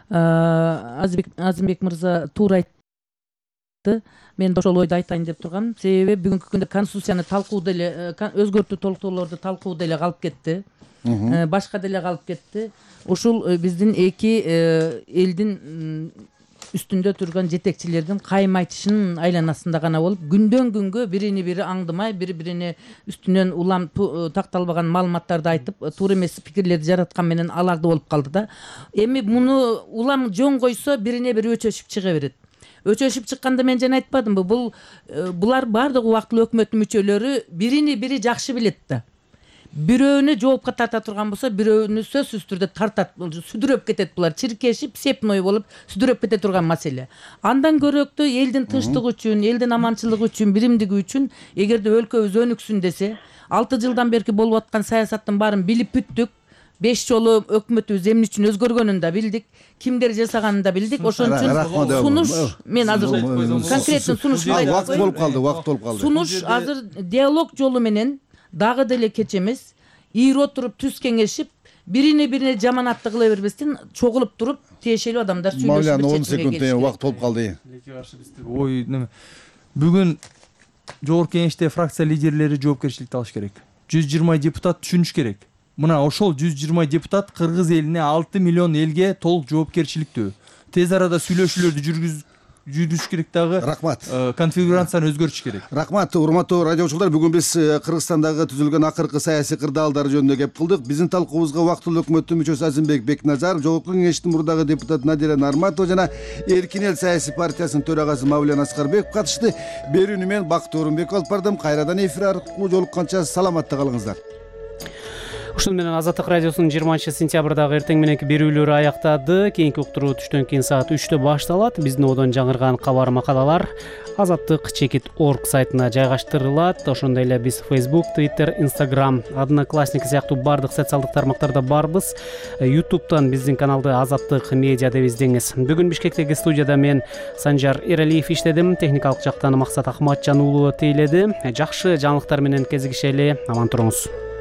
Азимбек мырза туура айтты. Мен ошол ойду айтайын деп тургам. Себеби бүгүнкү күндө конституцияны талкуу деле, өзгөртүү толуктоолорду талкуу деле калып кетти. Башка деле калып кетти. Ушул биздин эки элдин үстүндө турган жетекчилердин кайым айтышынын айланасында гана болуп, күндөн күнгө бирини бири аңдымай, бири бирине үстүнөн улам такталбаган маалыматтарды айтып, туура эмес пикирлерди жараткан менен аларды болуп калды да. Эми муну улам жөн койсо, бирине бири өчөшүп чыга берет. Өчөшүп чыкканда мен жана айтпадымбы, бул булар баардык убактылуу өкмөттүн мүчөлөрү биrini бири жакшы билет да. Бирөөнү жоопко тарта турган болсо, бирөөнү сөзсүз түрдө тартат, сүдүрөп кетет булар, чиркешип, сепной болуп, сүдүрөп кете турган маселе. Андан көрөктө элдин тынчтыгы үчүн, элдин аманчылыгы үчүн, биримдиги үчүн, эгерде өлкөбүз өнүксүн десе, алты жылдан берки болуп аткан саясаттын баарын билип бүттүк. беш жолу өкмөтүбүз эмне үчүн өзгөргөнүн да билдик, кимдер жасаганын да билдик. Ошон үчүн сунуш, мен азыр конкреттен сунуш вакыт болуп калды, вакыт болуп калды. Сунуш азыр диалог жолу менен дагы деле кеч эмес, ийип отуруп түз кеңешип, бирине бирине жаманатты кыла бербестен чогулуп туруп, тиешелүү адамдар сүйлөшүп чечимге келишти. Мавлян, он секунд вакыт болуп калды. Ой, бүгүн жогорку кеңеште фракция лидерлери жоопкерчиликти алыш керек. жүз жыйырма депутат түшүнүш керек. Мына ошол жүз жыйырма депутат кыргыз элине алты миллион элге толук жоопкерчиликтүү. Тез арада сүйлөшүүлөрдү жүргүзүп жүрүш керек дагы. Рахмат. Конфигурацияны өзгөртүш керек. Рахмат, урматтуу радиочулар. Бүгүн биз Кыргызстандагы түзүлгөн акыркы саясий кырдаалдар жөнүндө кеп кылдык. Биздин талкуубузга убактылуу өкмөттүн мүчөсү Азимбек Бекназаров, Жогорку Кеңештин мурдагы депутаты Надира Нарматова жана Эркин эл саясий партиясынын төрагасы Мавлен Аскарбеков катышты. Берүүнү мен Бакыт Орунбеков алып бардым. Кайрадан эфир аркылуу жолукканча саламатта калыңыздар. Ушун менен Азаттык радиосунун жыйырманчы сентябрдагы эртең мененки берүүлөрү аяктады. Кийинки уктуруу түштөн кийин саат үчтө башталат. Биздин одон жаңырган кабар макалалар азаттык чекит точка орг сайтына жайгаштырылат. Ошондой эле биз Facebook, Twitter, Instagram, Одноклассники сыяктуу бардык социалдык тармактарда барбыз. YouTube'тан биздин каналды Азаттык медиа деп издеңиз. Бүгүн Бишкектеги студияда мен Санжар Эралиев иштедим. Техникалык жактан Максат Ахматжан уулу тейледи. Жакшы жаңылыктар менен кезигишели. Аман туруңуз.